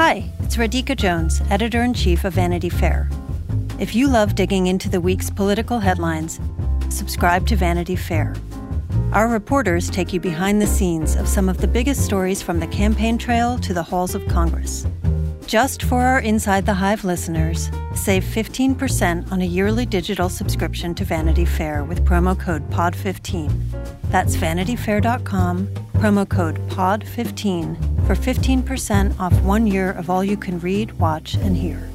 Hi, it's Radhika Jones, Editor-in-Chief of Vanity Fair. If you love digging into the week's political headlines, subscribe to Vanity Fair. Our reporters take you behind the scenes of some of the biggest stories from the campaign trail to the halls of Congress. Just for our Inside the Hive listeners, save 15% on a yearly digital subscription to Vanity Fair with promo code POD15. That's vanityfair.com, promo code POD15 for 15% off 1 year of all you can read, watch, and hear.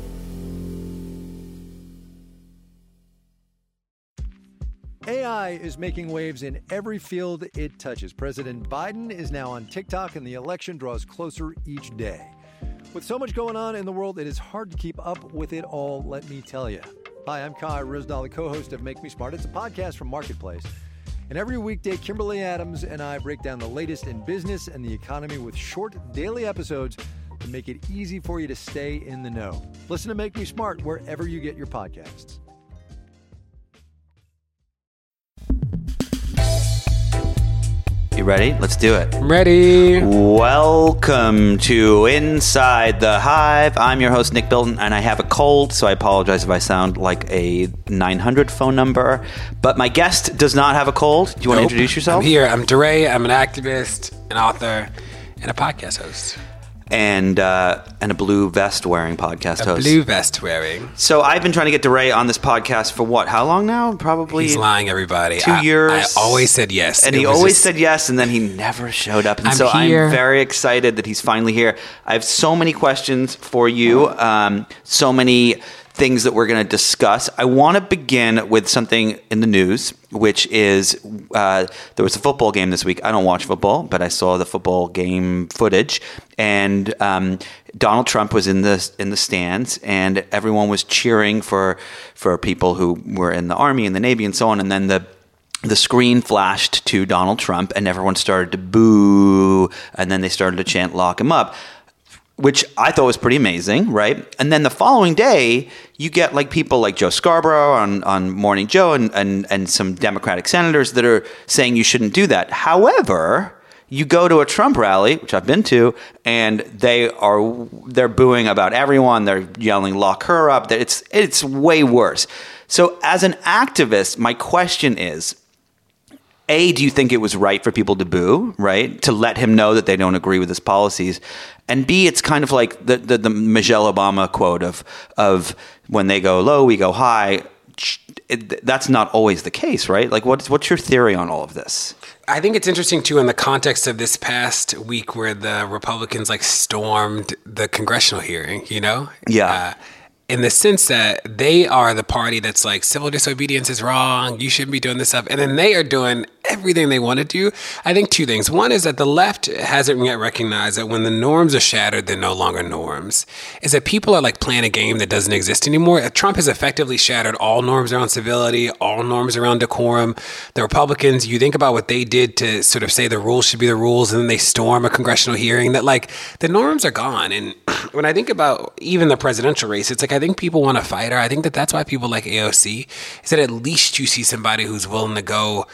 AI is making waves in every field it touches. President Biden is now on TikTok, and the election draws closer each day. With so much going on in the world, it is hard to keep up with it all, let me tell you. Hi, I'm Kai Ryssdal, the co-host of Make Me Smart. It's a podcast from Marketplace. And every weekday, Kimberly Adams and I break down the latest in business and the economy with short daily episodes to make it easy for you to stay in the know. Listen to Make Me Smart wherever you get your podcasts. You ready? Let's do it. I'm ready. Welcome to Inside the Hive. I'm your host, Nick Bilton, and I have a cold, so I apologize if I sound like a 900 phone number. But my guest does not have a cold. Do you want to introduce yourself? I'm here. I'm DeRay. I'm an activist, an author, and a podcast host. And a blue vest wearing podcast host. Blue vest wearing. So I've been trying to get DeRay on this podcast for what? How long now? Probably. He's lying, everybody. 2 years. I always said yes. And he always said yes, and then he never showed up. And I'm very excited that he's finally here. I have so many questions for you. So many things that we're going to discuss. I want to begin with something in the news, which is there was a football game this week. I don't watch football, but I saw the football game footage, and Donald Trump was in the stands, and everyone was cheering for people who were in the Army and the Navy and so on. And then the screen flashed to Donald Trump, and everyone started to boo, and then they started to chant "Lock him up," which I thought was pretty amazing, right? And then the following day, you get like people like Joe Scarborough on Morning Joe and some Democratic senators that are saying you shouldn't do that. However, you go to a Trump rally, which I've been to, and they're booing about everyone. They're yelling "Lock her up." It's way worse. So as an activist, my question is, A, do you think it was right for people to boo, right? To let him know that they don't agree with his policies. And B, it's kind of like the Michelle Obama quote of when they go low, we go high. That's not always the case, right? Like, what's your theory on all of this? I think it's interesting, too, in the context of this past week where the Republicans, stormed the congressional hearing, you know? Yeah. In the sense that they are the party that's like, civil disobedience is wrong, you shouldn't be doing this stuff. And then they are doing everything they want to do. I think two things. One is that the left hasn't yet recognized that when the norms are shattered, they're no longer norms. Is that people are playing a game that doesn't exist anymore. Trump has effectively shattered all norms around civility, all norms around decorum. The Republicans, you think about what they did to sort of say the rules should be the rules, and then they storm a congressional hearing, that the norms are gone. And when I think about even the presidential race, it's I think people want a fighter. I think that's why people like AOC, is that at least you see somebody who's willing to go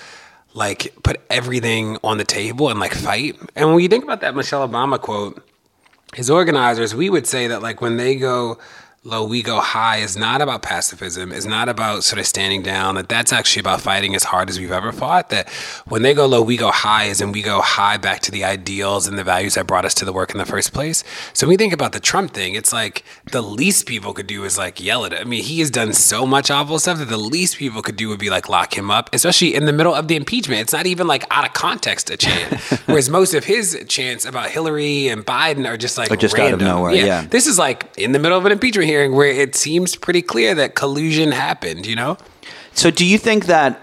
put everything on the table and fight. And when you think about that Michelle Obama quote, his organizers, we would say that when they go low, we go high is not about pacifism, is not about sort of standing down, that's actually about fighting as hard as we've ever fought. That when they go low, we go high, as in we go high back to the ideals and the values that brought us to the work in the first place. So when we think about the Trump thing, it's the least people could do is yell at it. I mean, he has done so much awful stuff that the least people could do would be lock him up, especially in the middle of the impeachment. It's not even out of context a chant. Whereas most of his chants about Hillary and Biden are just just random. Out of nowhere. Yeah. This is in the middle of an impeachment hearing where it seems pretty clear that collusion happened, you know? So do you think that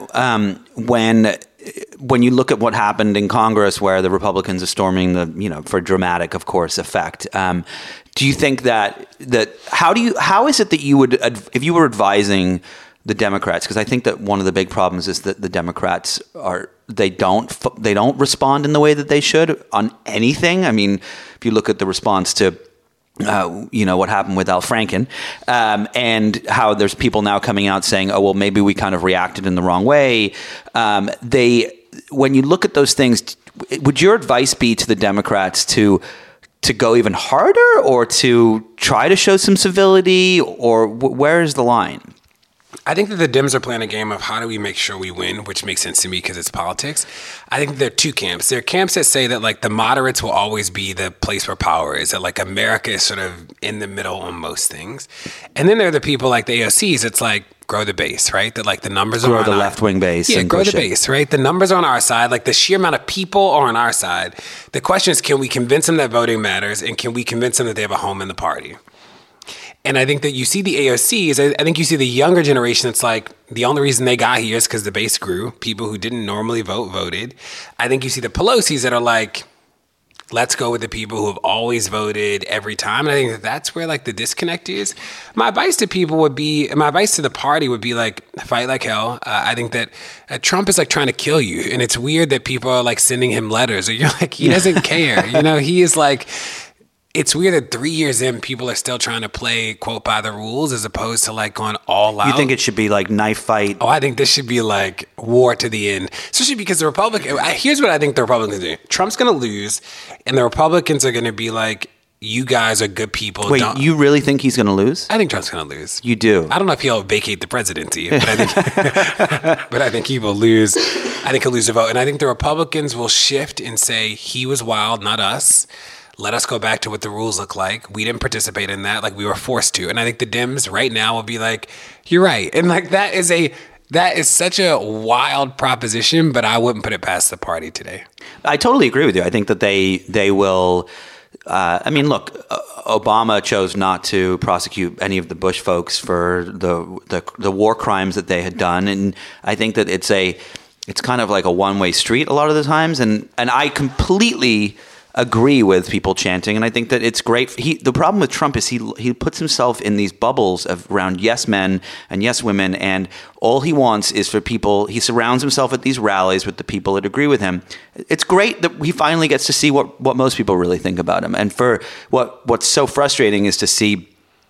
when you look at what happened in Congress where the Republicans are storming for dramatic, of course, effect, do you think that how is it that you would, if you were advising the Democrats, because I think that one of the big problems is that the Democrats they don't respond in the way that they should on anything. I mean, if you look at the response to what happened with Al Franken, and how there's people now coming out saying, oh, well, maybe we kind of reacted in the wrong way. When you look at those things, would your advice be to the Democrats to to go even harder or to try to show some civility, or where is the line? I think that the Dems are playing a game of how do we make sure we win, which makes sense to me because it's politics. I think there are two camps. There are camps that say that like the moderates will always be the place where power is, that like America is sort of in the middle on most things. And then there are the people like the AOCs. It's like, grow the base, right? That like the numbers are on the left-wing base. Yeah, grow the base, right? The numbers are on our side. Like the sheer amount of people are on our side. The question is, can we convince them that voting matters, and can we convince them that they have a home in the party? And I think that you see the AOCs, I think you see the younger generation that's like, the only reason they got here is because the base grew. People who didn't normally vote, voted. I think you see the Pelosi's that are like, let's go with the people who have always voted every time. And I think that that's where like the disconnect is. My advice to the party would be like, fight like hell. I think that Trump is like trying to kill you. And it's weird that people are like sending him letters. Or you're like, he doesn't care. He is like, it's weird that 3 years in, people are still trying to play, quote, by the rules as opposed to like going all out. You think it should be like knife fight? Oh, I think this should be like war to the end. Especially because here's what I think the Republicans do. Trump's going to lose, and the Republicans are going to be like, you guys are good people. Wait, you really think he's going to lose? I think Trump's going to lose. You do? I don't know if he'll vacate the presidency, but I think he will lose. I think he'll lose the vote. And I think the Republicans will shift and say, he was wild, not us. Let us go back to what the rules look like. We didn't participate in that, like we were forced to. And I think the Dems right now will be like, you're right. And like that is such a wild proposition, but I wouldn't put it past the party today. I totally agree with you. I think that they will. Look, Obama chose not to prosecute any of the Bush folks for the war crimes that they had done, and I think that it's kind of like a one-way street a lot of the times, and I completely agree with people chanting, and I think that it's great. The problem with Trump is he puts himself in these bubbles around yes men and yes women, and all he wants is for people. He surrounds himself at these rallies with the people that agree with him. It's great that he finally gets to see what most people really think about him. And for what's so frustrating is to see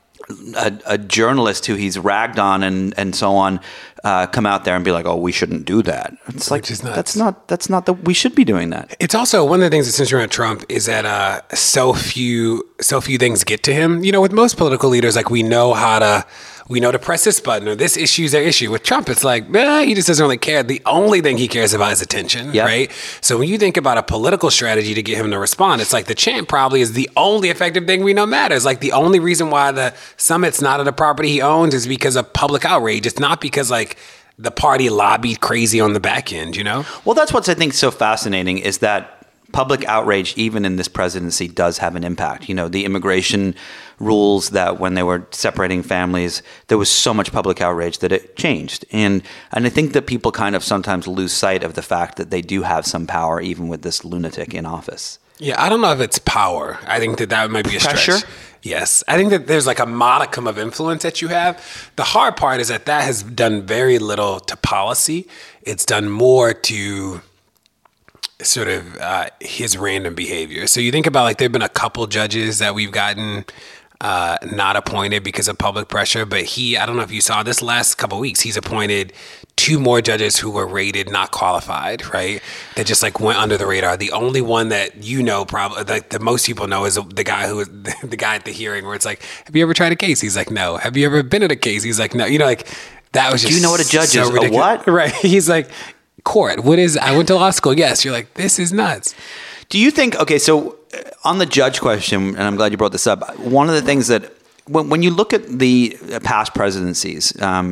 a journalist who he's ragged on and so on come out there and be like, "Oh, we shouldn't do that." It's like that's not we should be doing that. It's also one of the things that's interesting around Trump is that so few things get to him. With most political leaders, like we know to press this button or this issue is their issue. With Trump, it's like, he just doesn't really care. The only thing he cares about is attention, right? So when you think about a political strategy to get him to respond, it's like the chant probably is the only effective thing we know matters. Like the only reason why the summit's not at a property he owns is because of public outrage. It's not because like the party lobbied crazy on the back end, Well, that's what's I think so fascinating is that public outrage, even in this presidency, does have an impact. The immigration rules that when they were separating families, there was so much public outrage that it changed. And I think that people kind of sometimes lose sight of the fact that they do have some power, even with this lunatic in office. Yeah, I don't know if it's power. I think that might be a stretch. Pressure? Yes. I think that there's like a modicum of influence that you have. The hard part is that has done very little to policy. It's done more to sort of his random behavior. So you think about like there have been a couple judges that we've gotten not appointed because of public pressure, but I don't know if you saw this last couple of weeks, he's appointed 2 more judges who were rated not qualified, right? That just like went under the radar. The only one that probably like the most people know is the guy who was the guy at the hearing where it's like, have you ever tried a case? He's like, no. Have you ever been at a case? He's like, no. Like that was just Do you know what a judge so is? ridiculous. A what? Right. He's like, court. I went to law school. Yes. You're like, this is nuts. Do you think, okay, so on the judge question, and I'm glad you brought this up, one of the things that, when you look at the past presidencies,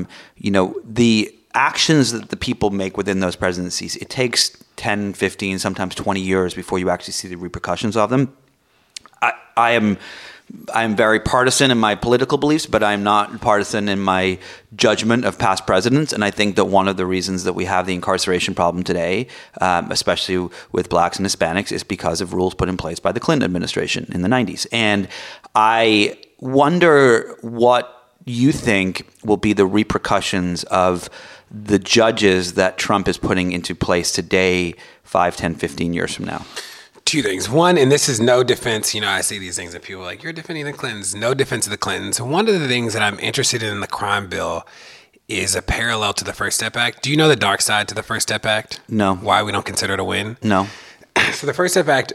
the actions that the people make within those presidencies, it takes 10, 15, sometimes 20 years before you actually see the repercussions of them. I'm very partisan in my political beliefs, but I'm not partisan in my judgment of past presidents. And I think that one of the reasons that we have the incarceration problem today, especially with blacks and Hispanics, is because of rules put in place by the Clinton administration in the 90s. And I wonder what you think will be the repercussions of the judges that Trump is putting into place today, 5, 10, 15 years from now. 2 things. One, and this is no defense, I say these things and people are like, you're defending the Clintons. No defense of the Clintons. One of the things that I'm interested in the crime bill is a parallel to the First Step Act. Do you know the dark side to the First Step Act? No. Why we don't consider it a win? No. So So the First Step Act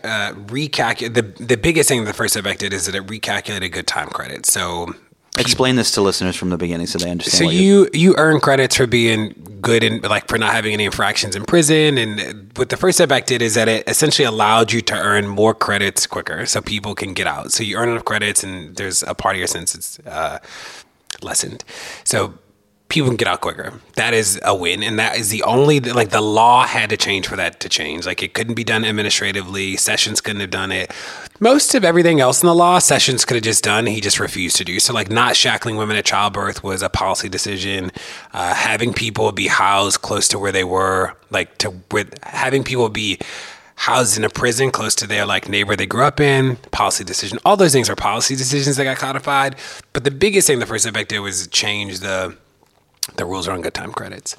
the biggest thing the First Step Act did is that it recalculated good time credit. So explain this to listeners from the beginning so they understand. So you earn credits for being good and like for not having any infractions in prison. And what the First Step Act did is that it essentially allowed you to earn more credits quicker so people can get out. So you earn enough credits and there's a part of your sentence lessened. So people can get out quicker. That is a win. And that is the only, like the law had to change for that to change. Like it couldn't be done administratively. Sessions couldn't have done it. Most of everything else in the law, Sessions could have just done. He just refused to do. So like not shackling women at childbirth was a policy decision. Having people be housed close to where they were, having people be housed in a prison close to their like neighbor they grew up in, policy decision. All those things are policy decisions that got codified. But the biggest thing the First Step Act did was change the rules around good time credits.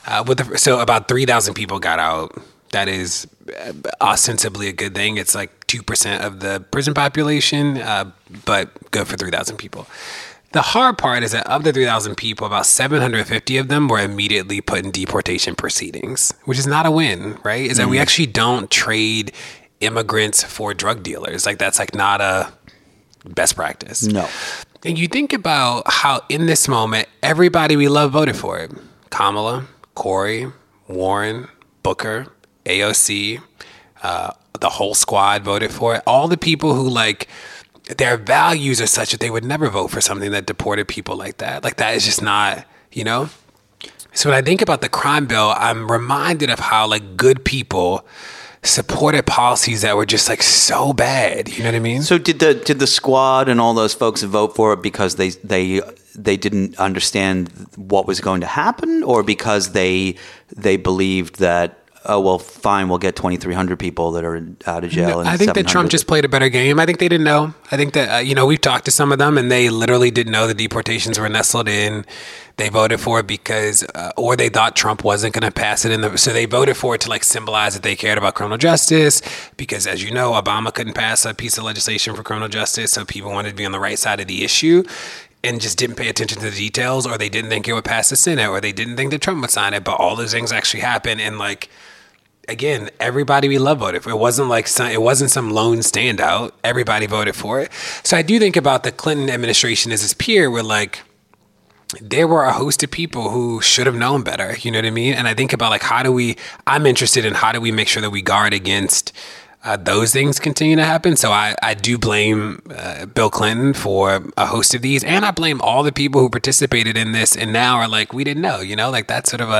So about 3,000 people got out. That is ostensibly a good thing. It's like 2% of the prison population, but good for 3,000 people. The hard part is that of the 3,000 people, about 750 of them were immediately put in deportation proceedings, which is not a win, right? Is that we actually don't trade immigrants for drug dealers. Like that's like not a best practice. No. And you think about how in this moment, everybody we love voted for it. Kamala, Corey, Warren, Booker, AOC, the whole squad voted for it. All the people who like their values are such that they would never vote for something that deported people like that. Like that is just not, you know? So when I think about the crime bill, I'm reminded of how like good people supported policies that were just like so bad. You know what I mean? So did the squad and all those folks vote for it because they didn't understand what was going to happen, or because they believed that, oh well, fine, we'll get 2,300 people that are out of jail? No, I think that Trump just played a better game. I think they didn't know. I think that we've talked to some of them and they literally didn't know the deportations were nestled in. They voted for it because, or they thought Trump wasn't going to pass it so they voted for it to like symbolize that they cared about criminal justice, because as you know, Obama couldn't pass a piece of legislation for criminal justice. So people wanted to be on the right side of the issue and just didn't pay attention to the details, or they didn't think it would pass the Senate, or they didn't think that Trump would sign it. But all those things actually happened. And like, again, everybody we love voted for it. It wasn't some lone standout. Everybody voted for it. So I do think about the Clinton administration as his peer, where like, there were a host of people who should have known better. You know what I mean? And I think about like, I'm interested in how do we make sure that we guard against those things continue to happen. So I do blame Bill Clinton for a host of these. And I blame all the people who participated in this and now are like, we didn't know, like that's sort of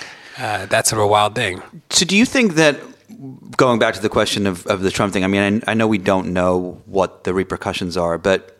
a wild thing. So do you think that, going back to the question of the Trump thing, I mean, I know we don't know what the repercussions are, but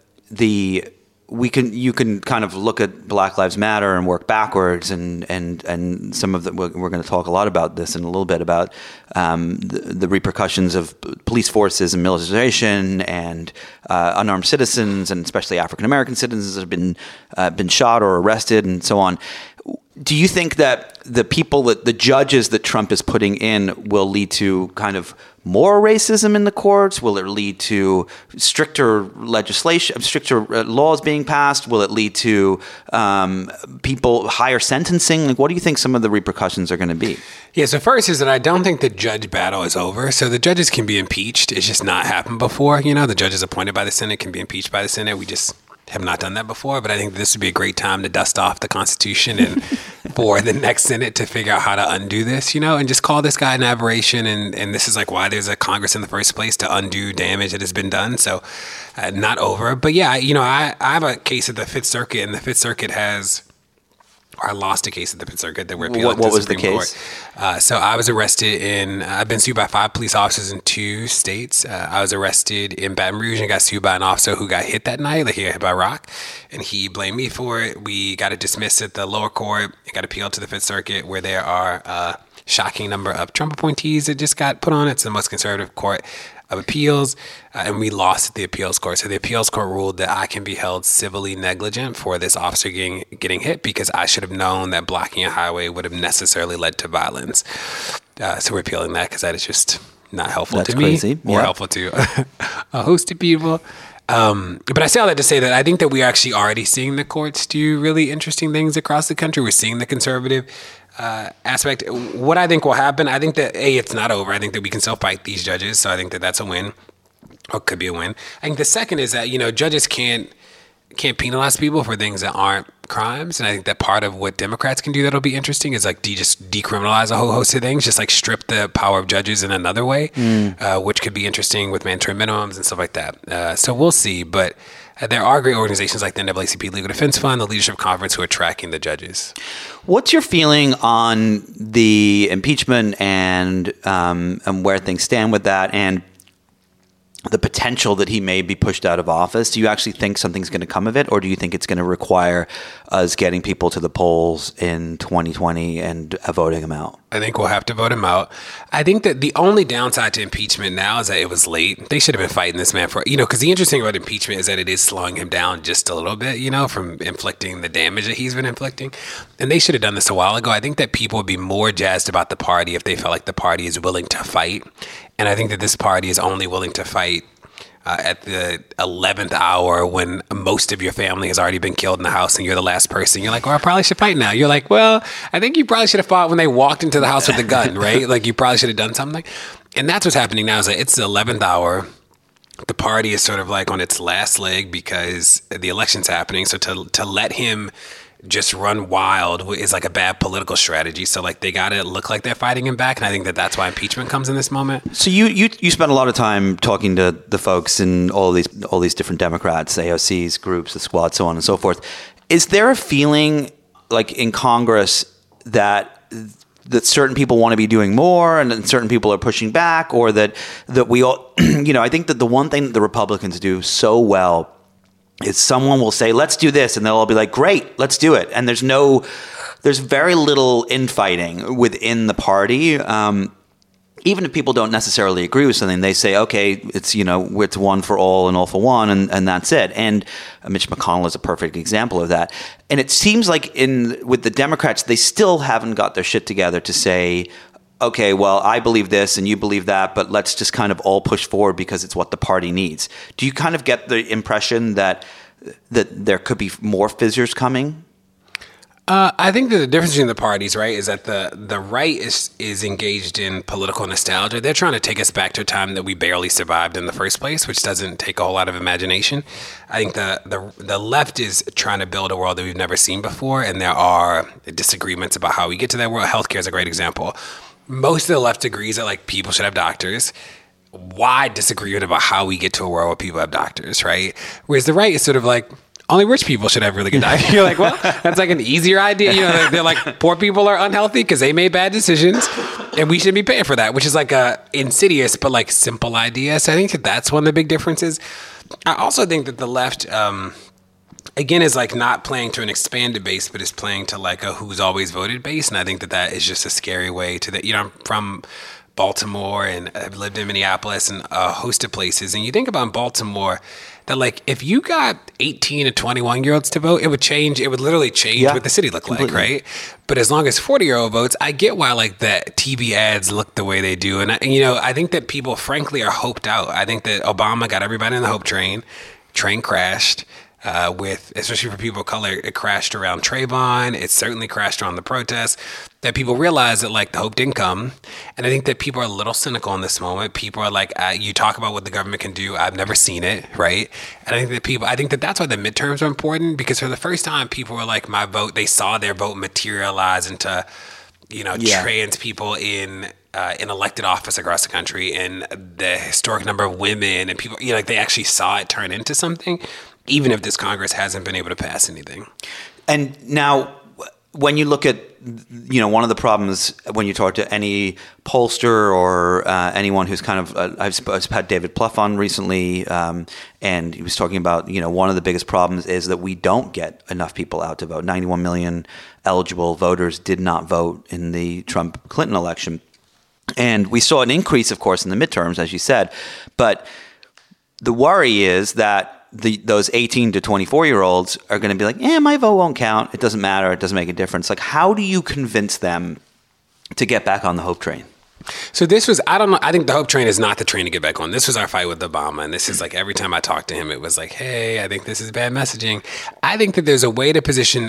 you can kind of look at Black Lives Matter and work backwards, and some of we're going to talk a lot about this in a little bit about the repercussions of police forces and militarization and unarmed citizens, and especially African American citizens that have been shot or arrested and so on. Do you think that the judges that Trump is putting in will lead to kind of more racism in the courts? Will it lead to stricter legislation, stricter laws being passed? Will it lead to higher sentencing? Like, what do you think some of the repercussions are going to be? Yeah, so first is that I don't think the judge battle is over. So the judges can be impeached. It's just not happened before. The judges appointed by the Senate can be impeached by the Senate. We just have not done that before, but I think this would be a great time to dust off the Constitution and for the next Senate to figure out how to undo this, and just call this guy an aberration. And this is like why there's a Congress in the first place, to undo damage that has been done. So not over. But yeah, I have a case at the Fifth Circuit, and the Fifth Circuit I lost a case at the Fifth Circuit that we're appealing to the Supreme Court. So I was arrested I've been sued by 5 police officers in 2 states. I was arrested in Baton Rouge and got sued by an officer who got hit that night, like he got hit by a rock, and he blamed me for it. We got it dismissed at the lower court. It got appealed to the Fifth Circuit, where there are a shocking number of Trump appointees that just got put on it. It's the most conservative court of appeals, and we lost at the appeals court. So the appeals court ruled that I can be held civilly negligent for this officer getting hit, because I should have known that blocking a highway would have necessarily led to violence. So we're appealing that because that is just not helpful to me. Crazy. Or helpful to a host of people. But I say all that to say that I think that we're actually already seeing the courts do really interesting things across the country. We're seeing the conservative aspect. What I think will happen, I think that, it's not over. I think that we can still fight these judges. So I think that that's a win, or could be a win. I think the second is that, judges can't penalize people for things that aren't crimes. And I think that part of what Democrats can do that'll be interesting is like just decriminalize a whole host of things, just like strip the power of judges in another way, which could be interesting with mandatory minimums and stuff like that. So we'll see. But there are great organizations like the NAACP Legal Defense Fund, the Leadership Conference, who are tracking the judges. What's your feeling on the impeachment and where things stand with that, and the potential that he may be pushed out of office? Do you actually think something's going to come of it, or do you think it's going to require us getting people to the polls in 2020 and voting him out? I think we'll have to vote him out. I think that the only downside to impeachment now is that it was late. They should have been fighting this man for, because the interesting about impeachment is that it is slowing him down just a little bit, from inflicting the damage that he's been inflicting. And they should have done this a while ago. I think that people would be more jazzed about the party if they felt like the party is willing to fight. And I think that this party is only willing to fight at the 11th hour when most of your family has already been killed in the house and you're the last person. You're like, well, I probably should fight now. You're like, well, I think you probably should have fought when they walked into the house with the gun, right? Like you probably should have done something. And that's what's happening now is that it's the 11th hour. The party is sort of like on its last leg because the election's happening. So to let him just run wild is like a bad political strategy. So like they got to look like they're fighting him back. And I think that that's why impeachment comes in this moment. So you spent a lot of time talking to the folks in all these different Democrats, AOCs, groups, the squad, so on and so forth. Is there a feeling like in Congress that certain people want to be doing more and then certain people are pushing back, or that we all, I think that the one thing that the Republicans do so well is someone will say, let's do this. And they'll all be like, great, let's do it. And there's very little infighting within the party. Even if people don't necessarily agree with something, they say, okay, it's one for all and all for one, and that's it. And Mitch McConnell is a perfect example of that. And it seems like with the Democrats, they still haven't got their shit together to say, okay, well, I believe this and you believe that, but let's just kind of all push forward because it's what the party needs. Do you kind of get the impression that there could be more fissures coming? I think that the difference between the parties, right, is that the right is engaged in political nostalgia. They're trying to take us back to a time that we barely survived in the first place, which doesn't take a whole lot of imagination. I think the left is trying to build a world that we've never seen before, and there are disagreements about how we get to that world. Healthcare is a great example. Most of the left agrees that like people should have doctors. Wide disagreement about how we get to a world where people have doctors, right? Whereas the right is sort of like, only rich people should have really good diet. You're like, well, that's like an easier idea. They're like, poor people are unhealthy because they made bad decisions and we shouldn't be paying for that, which is like a insidious but like simple idea. So I think that that's one of the big differences. I also think that the left, again, is like not playing to an expanded base, but is playing to like a who's always voted base. And I think that is just a scary way to that. I'm from Baltimore and I've lived in Minneapolis and a host of places. And you think about Baltimore, that like if you got 18 to 21-year-olds to vote, it would literally change what the city looked like, right? But as long as 40-year-old votes, I get why like the TV ads look the way they do. And I think that people frankly are hoped out. I think that Obama got everybody in the hope train crashed. Especially for people of color, it crashed around Trayvon. It certainly crashed around the protests. That people realize that like the hope didn't come. And I think that people are a little cynical in this moment. People are like, you talk about what the government can do. I've never seen it, right? And I think that that's why the midterms are important, because for the first time, people were like, my vote, they saw their vote materialize into, trans people in elected office across the country, and the historic number of women and people, like they actually saw it turn into something, even if this Congress hasn't been able to pass anything. And now, when you look at, one of the problems when you talk to any pollster or anyone who's kind of, I've had David Plouffe on recently, and he was talking about, one of the biggest problems is that we don't get enough people out to vote. 91 million eligible voters did not vote in the Trump-Clinton election. And we saw an increase, of course, in the midterms, as you said. But the worry is that those 18 to 24-year-olds are going to be like, my vote won't count. It doesn't matter. It doesn't make a difference. Like, how do you convince them to get back on the hope train? So this was, I don't know, I think the hope train is not the train to get back on. This was our fight with Obama. And this is like every time I talk to him, it was like, hey, I think this is bad messaging. I think that there's a way to position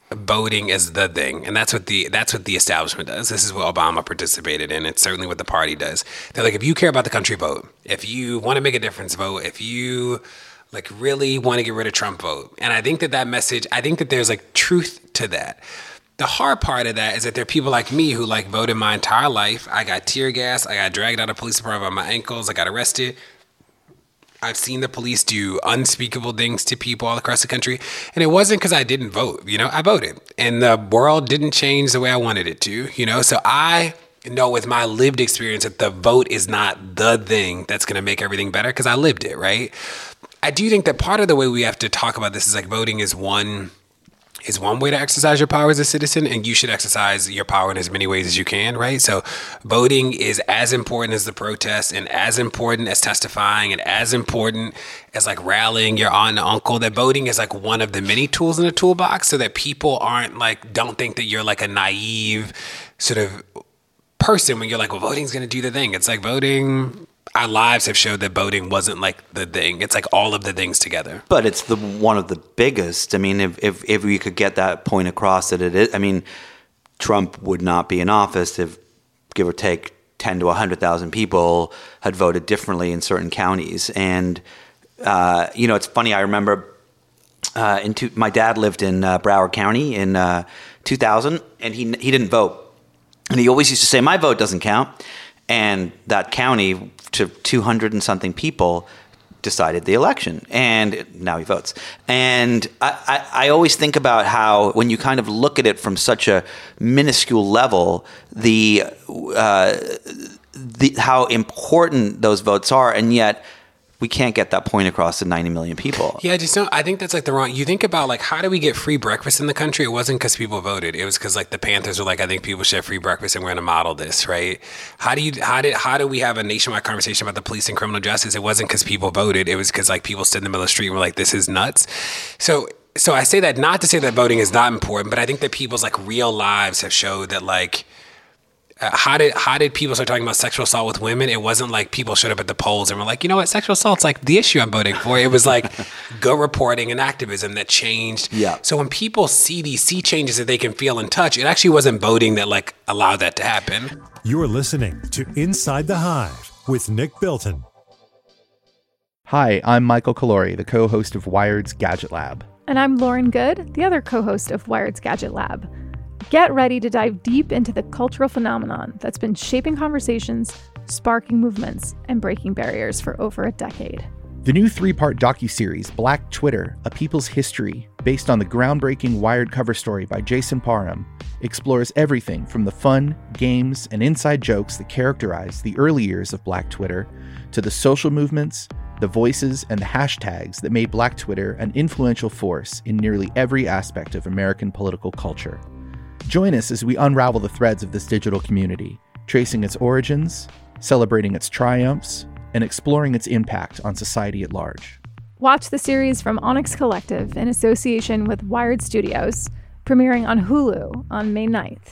voting is the thing, and that's what the establishment does. This is what Obama participated in. It's certainly what the party does. They're like, if you care about the country, vote. If you want to make a difference, vote. If you like really want to get rid of Trump, vote. And I think that message, I think that there's like truth to that. The hard part of that is that there are people like me who like voted my entire life. I got tear gas. I got dragged out of police department by my ankles. I got arrested. I've seen the police do unspeakable things to people all across the country. And it wasn't because I didn't vote. I voted. And the world didn't change the way I wanted it to, So I know with my lived experience that the vote is not the thing that's going to make everything better because I lived it, right? I do think that part of the way we have to talk about this is like voting is one way to exercise your power as a citizen, and you should exercise your power in as many ways as you can, right? So voting is as important as the protest and as important as testifying and as important as like rallying your aunt and uncle. That voting is like one of the many tools in the toolbox so that people don't think that you're like a naive sort of person when you're like, well, voting's going to do the thing. It's like voting... Our lives have showed that voting wasn't like the thing. It's like all of the things together. But it's one of the biggest. I mean, if we could get that point across that it is, I mean, Trump would not be in office if, give or take, 10 to 100,000 people had voted differently in certain counties. And, it's funny. I remember my dad lived in Broward County in 2000, and he didn't vote. And he always used to say, my vote doesn't count. And that county, to 200 and something people, decided the election, and now he votes. And I always think about how, when you kind of look at it from such a minuscule level, how important those votes are, and yet we can't get that point across to 90 million people. Yeah, I think that's like the wrong. You think about like, how do we get free breakfast in the country? It wasn't because people voted. It was because like the Panthers were like, I think people should have free breakfast and we're going to model this, right? How do we have a nationwide conversation about the police and criminal justice? It wasn't because people voted. It was because like people stood in the middle of the street and were like, this is nuts. So I say that not to say that voting is not important, but I think that people's like real lives have showed that like, how did people start talking about sexual assault with women? It wasn't like people showed up at the polls and were like, you know what, sexual assault's like the issue I'm voting for. It was like go reporting and activism that changed. Yeah. So when people see changes that they can feel and touch, it actually wasn't voting that like allowed that to happen. You're listening to Inside the Hive with Nick Bilton. Hi, I'm Michael Calori, the co-host of Wired's Gadget Lab. And I'm Lauren Good, the other co-host of Wired's Gadget Lab. Get ready to dive deep into the cultural phenomenon that's been shaping conversations, sparking movements, and breaking barriers for over a decade. The new 3-part docuseries, Black Twitter, A People's History, based on the groundbreaking Wired cover story by Jason Parham, explores everything from the fun, games, and inside jokes that characterized the early years of Black Twitter to the social movements, the voices, and the hashtags that made Black Twitter an influential force in nearly every aspect of American political culture. Join us as we unravel the threads of this digital community, tracing its origins, celebrating its triumphs, and exploring its impact on society at large. Watch the series from Onyx Collective in association with Wired Studios, premiering on Hulu on May 9th.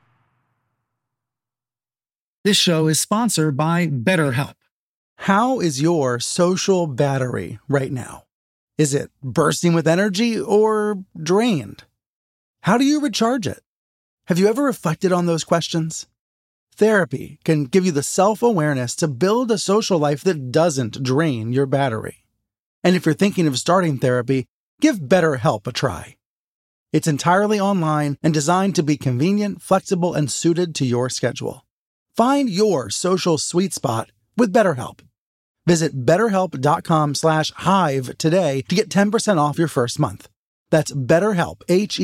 This show is sponsored by BetterHelp. How is your social battery right now? Is it bursting with energy or drained? How do you recharge it? Have you ever reflected on those questions? Therapy can give you the self-awareness to build a social life that doesn't drain your battery. And if you're thinking of starting therapy, give BetterHelp a try. It's entirely online and designed to be convenient, flexible, and suited to your schedule. Find your social sweet spot with BetterHelp. Visit BetterHelp.com/hive today to get 10% off your first month. That's BetterHelp,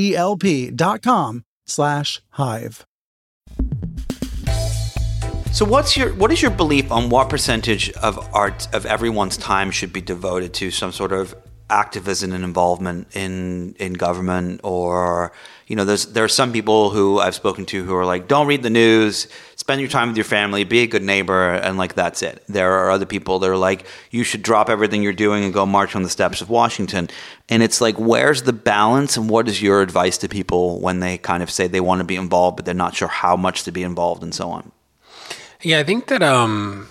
HELP.com/hive. So what is your belief on what percentage of everyone's time should be devoted to some sort of activism and involvement in government? Or, there are some people who I've spoken to who are like, don't read the news, spend your time with your family, be a good neighbor, and like that's it. There are other people that are like, you should drop everything you're doing and go march on the steps of Washington. And it's like, where's the balance, and what is your advice to people when they kind of say they want to be involved but they're not sure how much to be involved and so on? Yeah, I think that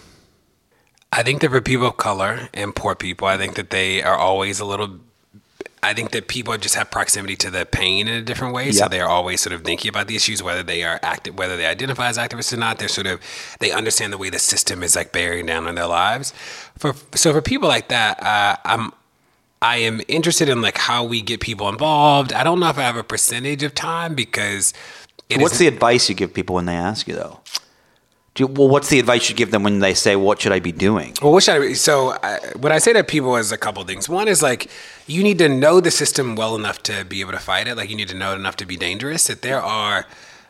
for people of color and poor people, I think that they are always a little I think that people just have proximity to the pain in a different way. So they're always sort of thinking about the issues, whether they are active, whether they identify as activists or not. They understand the way the system is like bearing down on their lives. So for people like that, I am interested in like how we get people involved. I don't know if I have a percentage of time because what's the advice you give people when they ask you though? What's the advice you give them when they say, what should I be doing? Well, what I say to people is a couple of things. One is like, you need to know the system well enough to be able to fight it. Like you need to know it enough to be dangerous. That there are,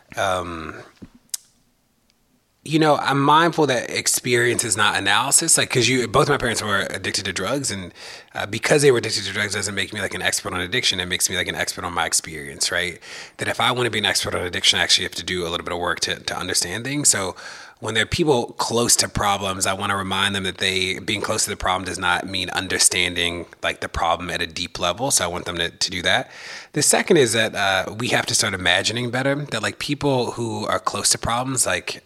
I'm mindful that experience is not analysis. Like, cause both my parents were addicted to drugs, and because they were addicted to drugs doesn't make me like an expert on addiction. It makes me like an expert on my experience, right? That if I want to be an expert on addiction, I actually have to do a little bit of work to understand things. So when there are people close to problems, I want to remind them that being close to the problem does not mean understanding like the problem at a deep level. So I want them to do that. The second is that we have to start imagining better. That like people who are close to problems, like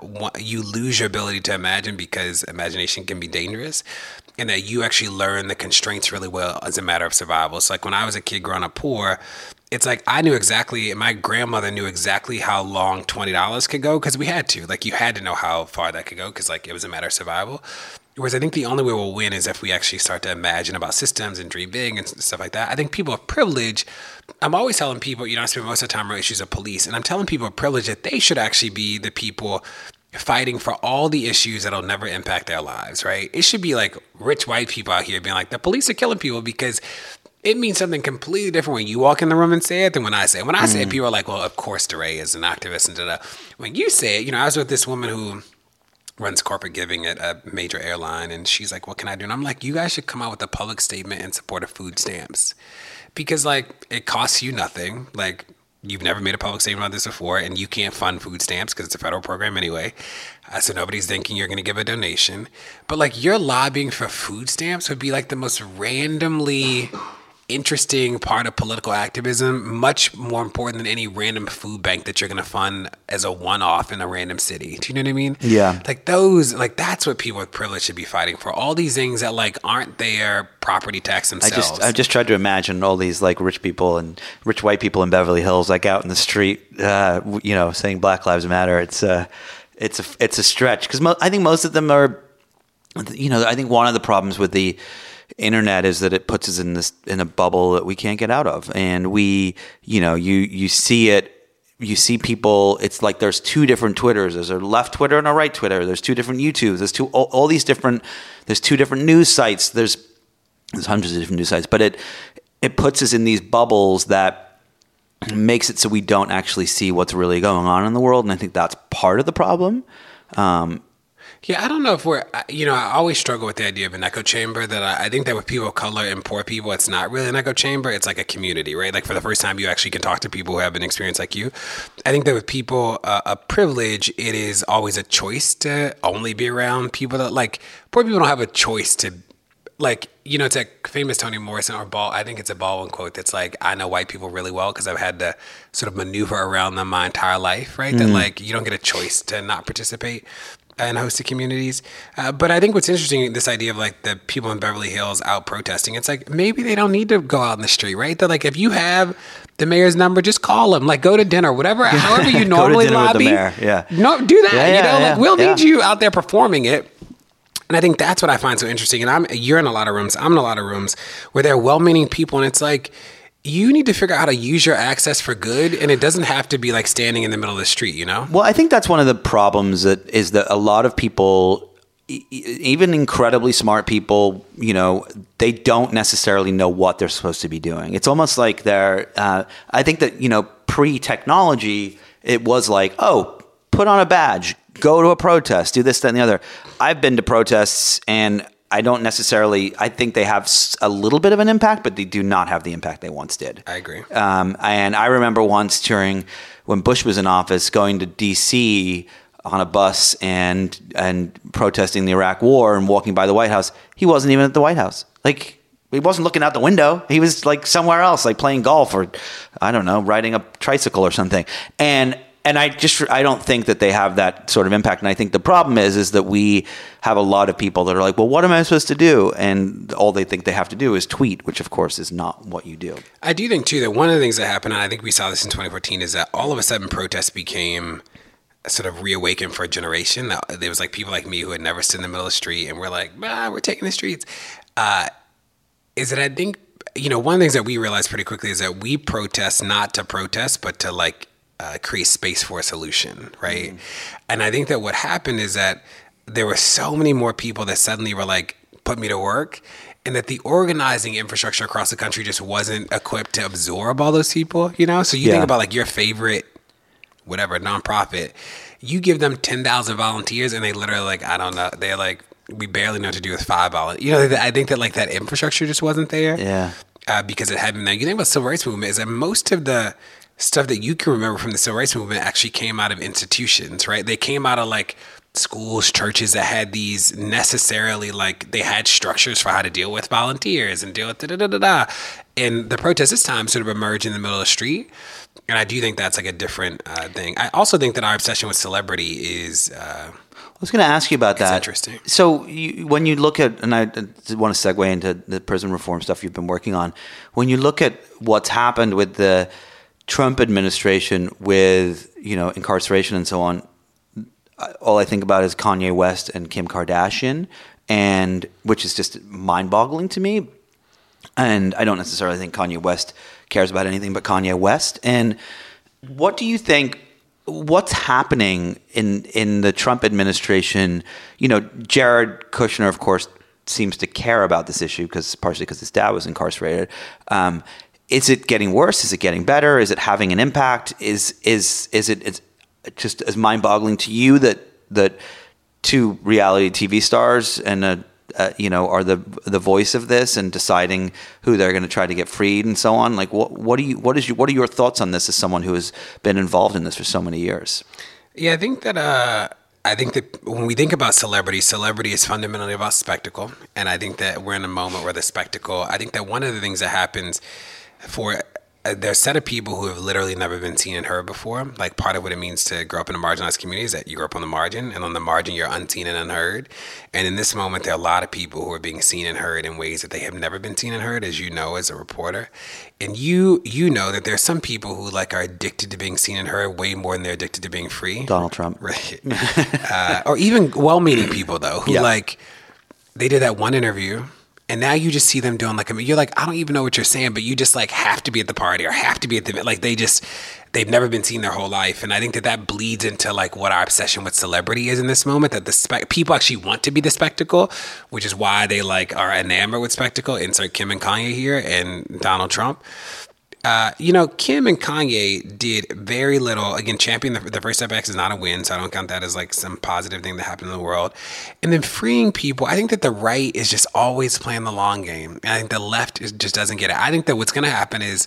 you lose your ability to imagine because imagination can be dangerous, and that you actually learn the constraints really well as a matter of survival. So like when I was a kid growing up poor, it's like I knew exactly, my grandmother knew exactly how long $20 could go because we had to. Like you had to know how far that could go because like it was a matter of survival. Whereas I think the only way we'll win is if we actually start to imagine about systems and dream big and stuff like that. I think people of privilege, I'm always telling people, I spend most of the time on issues of police, and I'm telling people of privilege that they should actually be the people fighting for all the issues that'll never impact their lives, right? It should be like rich white people out here being like, the police are killing people, because it means something completely different when you walk in the room and say it than when I say it. When I say it, people are like, well, of course DeRay is an activist and da-da. When you say it, I was with this woman who runs corporate giving at a major airline, and she's like, what can I do? And I'm like, you guys should come out with a public statement in support of food stamps, because like it costs you nothing. Like you've never made a public statement about this before, and you can't fund food stamps because it's a federal program anyway. So nobody's thinking you're going to give a donation. But like your lobbying for food stamps would be like the most randomly interesting part of political activism, much more important than any random food bank that you're going to fund as a one-off in a random city. Do you know what I mean? Yeah. Like that's what people with privilege should be fighting for. All these things that like aren't their property tax themselves. I just tried to imagine all these like rich people and rich white people in Beverly Hills, like out in the street, saying Black Lives Matter. It's a stretch, because I think most of them are, I think one of the problems with the internet is that it puts us in a bubble that we can't get out of, and you see it. You see people. It's like there's two different Twitters. There's a left Twitter and a right Twitter. There's two different YouTubes. There's all these different. There's two different news sites. There's hundreds of different news sites, but it puts us in these bubbles that makes it so we don't actually see what's really going on in the world, and I think that's part of the problem. Yeah, I don't know if I always struggle with the idea of an echo chamber, that I think that with people of color and poor people, it's not really an echo chamber. It's like a community, right? Like for the first time, you actually can talk to people who have an experience like you. I think that with people of privilege, it is always a choice to only be around people that like, poor people don't have a choice to, like, it's a famous Toni Morrison I think it's a Baldwin quote that's like, I know white people really well because I've had to sort of maneuver around them my entire life, right? That like, you don't get a choice to not participate in hosted communities. But I think what's interesting, this idea of like the people in Beverly Hills out protesting, it's like, maybe they don't need to go out in the street, right? That like, if you have the mayor's number, just call him, like go to dinner, whatever, however you normally lobby. Yeah. No, do that, we'll need you out there performing it. And I think that's what I find so interesting. And you're in a lot of rooms, I'm in a lot of rooms where there are well-meaning people, and it's like, you need to figure out how to use your access for good, and it doesn't have to be like standing in the middle of the street, Well, I think that's one of the problems is that a lot of people, even incredibly smart people, they don't necessarily know what they're supposed to be doing. It's almost like I think that, pre-technology, it was like, oh, put on a badge, go to a protest, do this, that, and the other. I've been to protests, and I think they have a little bit of an impact, but they do not have the impact they once did. I agree. And I remember once when Bush was in office, going to D.C. on a bus and protesting the Iraq War and walking by the White House. He wasn't even at the White House. Like, he wasn't looking out the window. He was like somewhere else, like playing golf or, I don't know, riding a tricycle or something. And I don't think that they have that sort of impact. And I think the problem is that we have a lot of people that are like, well, what am I supposed to do? And all they think they have to do is tweet, which of course is not what you do. I do think too that one of the things that happened, and I think we saw this in 2014, is that all of a sudden protests became sort of reawakened for a generation. There was like people like me who had never stood in the middle of the street and we're like, we're taking the streets. Is that I think, one of the things that we realized pretty quickly is that we protest not to protest, but to like create space for a solution, right? Mm-hmm. And I think that what happened is that there were so many more people that suddenly were like, put me to work, and that the organizing infrastructure across the country just wasn't equipped to absorb all those people, So you think about like your favorite, whatever, nonprofit, you give them 10,000 volunteers and they literally like, I don't know, they're like, we barely know what to do with 5 volunteers. I think that like that infrastructure just wasn't there. Yeah. Because it hadn't been. You think about the civil rights movement is that most of the stuff that you can remember from the civil rights movement actually came out of institutions, right? They came out of like schools, churches that had these necessarily like, they had structures for how to deal with volunteers and deal with da-da-da-da-da. And the protest this time sort of emerged in the middle of the street. And I do think that's like a different thing. I also think that our obsession with celebrity is... I was going to ask you about that. Interesting. So when you look at, and I want to segue into the prison reform stuff you've been working on, when you look at what's happened with the Trump administration with, incarceration and so on, all I think about is Kanye West and Kim Kardashian, and which is just mind-boggling to me. And I don't necessarily think Kanye West cares about anything but Kanye West. And what do you think? What's happening in the Trump administration? Jared Kushner, of course, seems to care about this issue partially because his dad was incarcerated. Is it getting worse? Is it getting better? Is it having an impact? Is it just as mind-boggling to you that two reality TV stars and are the voice of this and deciding who they're going to try to get freed and so on? Like, what are your thoughts on this as someone who has been involved in this for so many years? Yeah, I think that when we think about celebrity is fundamentally about spectacle, and I think that we're in a moment where the spectacle. I think that one of the things that happens for there's a set of people who have literally never been seen and heard before. Like, part of what it means to grow up in a marginalized community is that you grow up on the margin, and on the margin you're unseen and unheard. And in this moment, there are a lot of people who are being seen and heard in ways that they have never been seen and heard, as you know, as a reporter. And you know that there's some people who like are addicted to being seen and heard way more than they're addicted to being free. Donald Trump. Right. Or even well-meaning people, though, who like, they did that one interview, and now you just see them doing you're like, I don't even know what you're saying, but you just like have to be at the party or have to be at the, like they've never been seen their whole life. And I think that bleeds into like what our obsession with celebrity is in this moment, that people actually want to be the spectacle, which is why they like are enamored with spectacle. Insert Kim and Kanye here and Donald Trump. Kim and Kanye did very little. Again, champion the First Step Act is not a win, so I don't count that as like some positive thing that happened in the world. And then freeing people, I think that the right is just always playing the long game. And I think the left just doesn't get it. I think that what's going to happen is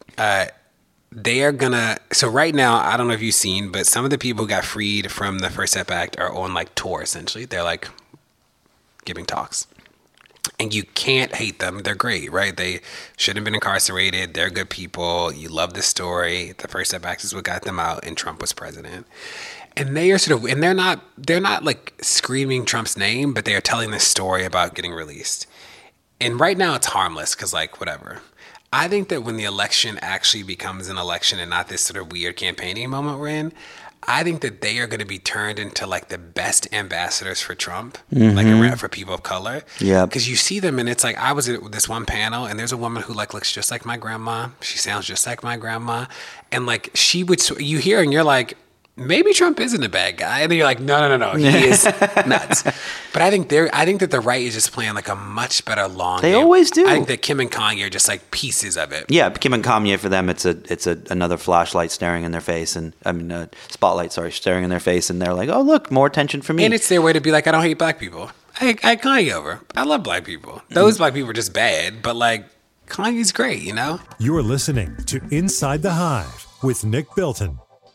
they are going to... So right now, I don't know if you've seen, but some of the people who got freed from the First Step Act are on like tour, essentially. They're like giving talks. And you can't hate them. They're great, right? They shouldn't have been incarcerated. They're good people. You love the story. The First Step Act is what got them out, and Trump was president. And they are and they're not like screaming Trump's name, but they are telling this story about getting released. And right now it's harmless because like, whatever. I think that when the election actually becomes an election and not this sort of weird campaigning moment we're in, I think that they are going to be turned into like the best ambassadors for Trump, like for people of color. Yeah. Because you see them and it's like, I was at this one panel and there's a woman who like looks just like my grandma. She sounds just like my grandma. And like you hear and you're like, maybe Trump isn't a bad guy. And then you're like, no. He is nuts. But I think that the right is just playing like a much better long game. They always do. I think that Kim and Kanye are just like pieces of it. Yeah, Kim and Kanye, for them, it's another flashlight staring in their face, and spotlight, staring in their face, and they're like, oh, look, more attention for me. And it's their way to be like, I don't hate black people. I Kanye over. I love black people. Those black people are just bad, but like Kanye's great, You're listening to Inside the Hive with Nick Bilton.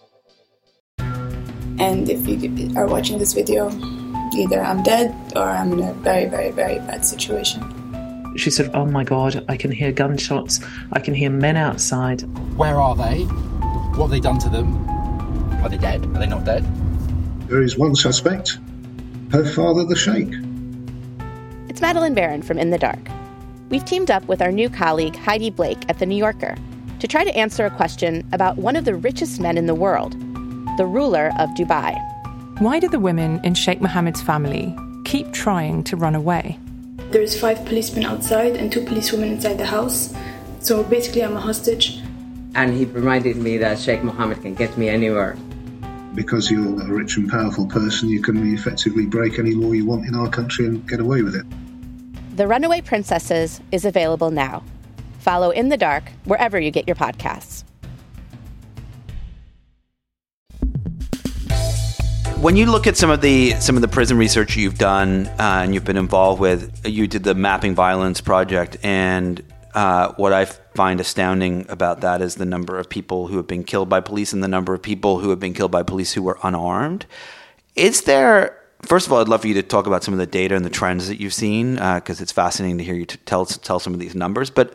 And if you are watching this video, either I'm dead or I'm in a very, very, very bad situation. She said, oh my God, I can hear gunshots. I can hear men outside. Where are they? What have they done to them? Are they dead? Are they not dead? There is one suspect, her father, the Sheikh. It's Madeline Barron from In the Dark. We've teamed up with our new colleague Heidi Blake at The New Yorker to try to answer a question about one of the richest men in the world, the ruler of Dubai. Why do the women in Sheikh Mohammed's family keep trying to run away? There's 5 policemen outside and 2 policewomen inside the house. So basically I'm a hostage. And he reminded me that Sheikh Mohammed can get me anywhere. Because you're a rich and powerful person, you can effectively break any law you want in our country and get away with it. The Runaway Princesses is available now. Follow In the Dark wherever you get your podcasts. When you look at some of the prison research you've done and you've been involved with, you did the Mapping Violence project, and what I find astounding about that is the number of people who have been killed by police and the number of people who have been killed by police who were unarmed. Is there, first of all, I'd love for you to talk about some of the data and the trends that you've seen, because it's fascinating to hear you tell some of these numbers. But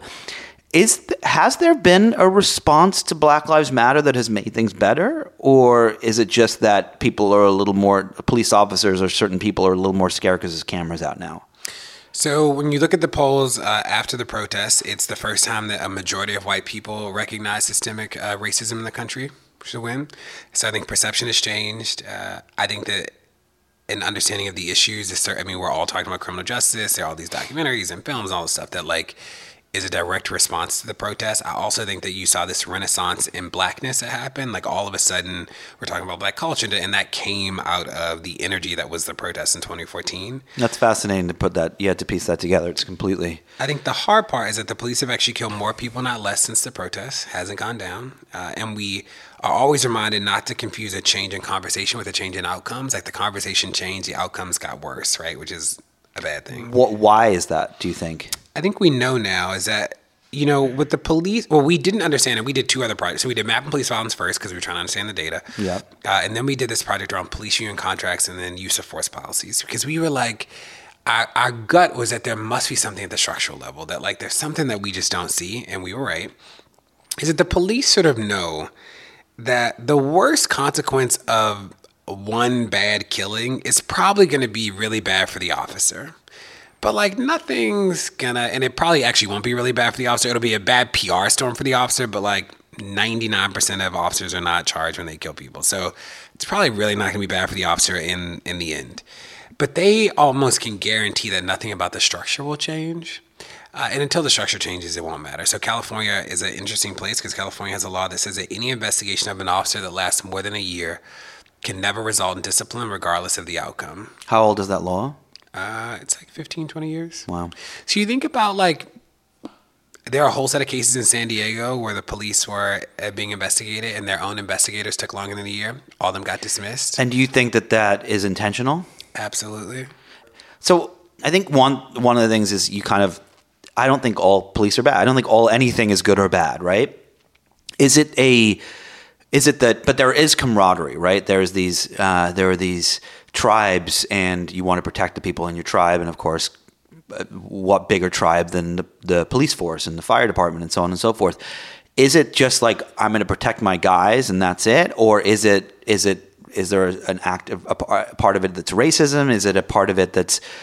has there been a response to Black Lives Matter that has made things better? Or is it just that people are a little more, police officers or certain people are a little more scared because there's cameras out now? So when you look at the polls after the protests, it's the first time that a majority of white people recognize systemic racism in the country, which is a win. So I think perception has changed. I think that an understanding of the issues is, we're all talking about criminal justice. There are all these documentaries and films and all this stuff that is a direct response to the protests. I also think that you saw this renaissance in blackness that happened. All of a sudden, we're talking about black culture, and that came out of the energy that was the protest in 2014. That's fascinating to put that. You had to piece that together. It's completely. I think the hard part is that the police have actually killed more people, not less, since the protest hasn't gone down. And we are always reminded not to confuse a change in conversation with a change in outcomes. The conversation changed, the outcomes got worse, right? Which is a bad thing. Why is that, do you think? I think we know now is that, with the police, we didn't understand it. We did 2 other projects. So we did Mapping Police Violence first because we were trying to understand the data. Yeah. And then we did this project around police union contracts and then use of force policies, because we were our gut was that there must be something at the structural level, that there's something that we just don't see. And we were right. Is that the police sort of know that the worst consequence of one bad killing is probably going to be really bad for the officer. But nothing's gonna, and it probably actually won't be really bad for the officer. It'll be a bad PR storm for the officer, but 99% of officers are not charged when they kill people. So it's probably really not gonna be bad for the officer in the end. But they almost can guarantee that nothing about the structure will change. And until the structure changes, it won't matter. So California is an interesting place because California has a law that says that any investigation of an officer that lasts more than a year can never result in discipline regardless of the outcome. How old is that law? It's 15, 20 years. Wow. So you think about there are a whole set of cases in San Diego where the police were being investigated and their own investigators took longer than a year. All of them got dismissed. And do you think that is intentional? Absolutely. So I think one of the things is I don't think all police are bad. I don't think anything is good or bad, right? Is it that, but there is camaraderie, right? There are these tribes, and you want to protect the people in your tribe, and of course, what bigger tribe than the police force and the fire department and so on and so forth? Is it just I'm going to protect my guys and that's it, or is there an a part of it that's racism? Is it a part of it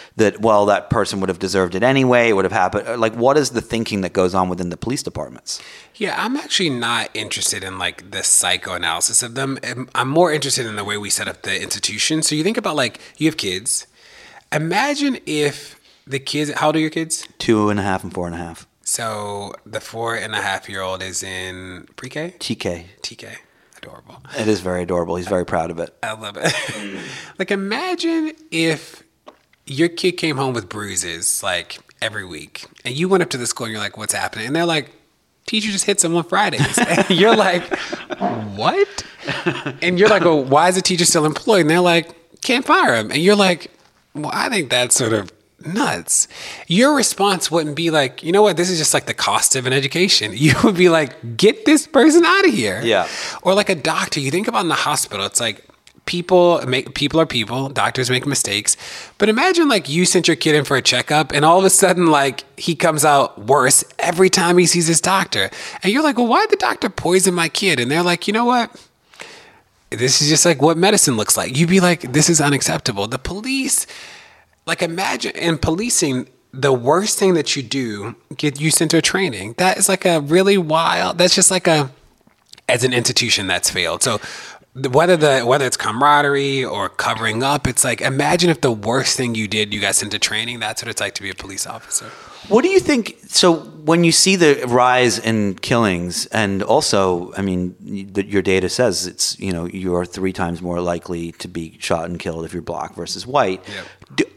that person would have deserved it anyway? It would have happened. What is the thinking that goes on within the police departments? Yeah, I'm actually not interested in the psychoanalysis of them. I'm more interested in the way we set up the institution. So you think about you have kids. Imagine if the kids, how old are your kids? 2.5 and 4.5. So the 4.5-year-old is in pre-K? TK. Adorable. It is very adorable. He's very proud of it. I love it. Imagine if your kid came home with bruises every week, and you went up to the school and you're like, "What's happening?" And they're like, "Teacher just hit someone Fridays." And you're like, "What?" And you're like, "Well, why is the teacher still employed?" And they're like, "Can't fire him." And you're like, "Well, I think that's sort of nuts." Your response wouldn't be you know what, this is just the cost of an education. You would be get this person out of here. Yeah. Or a doctor. You think about in the hospital, it's people are people, doctors make mistakes. But imagine you sent your kid in for a checkup and all of a sudden he comes out worse every time he sees his doctor. And you're like, "Well, why did the doctor poison my kid?" And they're like, "You know what? this is just like what medicine looks like. You'd be like, this is unacceptable. The police, like imagine in policing, the worst thing that you do, get you sent to a training. That is like a really wild, that's just like as an institution that's failed. So whether it's camaraderie or covering up, it's like, imagine if the worst thing you did, you got sent to training. That's what it's like to be a police officer. What do you think? So when you see the rise in killings, and also, I mean, your data says it's, you are 3 times more likely to be shot and killed if you're black versus white. Yep.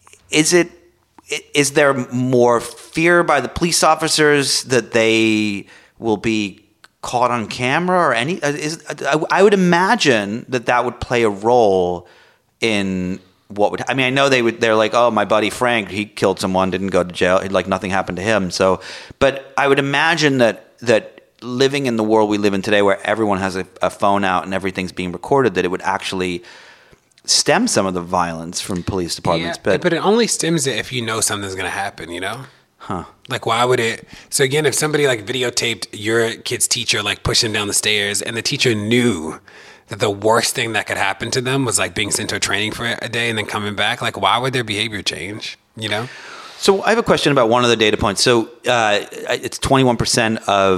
Is there more fear by the police officers that they will be caught on camera or any? I would imagine that would play a role in. I know they're like, oh, my buddy Frank, he killed someone, didn't go to jail, like nothing happened to him. So, but I would imagine that living in the world we live in today, where everyone has a phone out and everything's being recorded, that it would actually stem some of the violence from police departments. Yeah, but it only stems it if you know something's going to happen, Huh. Like, why would it? So again, if somebody like videotaped your kid's teacher like pushing down the stairs, and the teacher knew that the worst thing that could happen to them was like being sent to a training for a day and then coming back, like, why would their behavior change? So I have a question about one of the data points. So it's 21%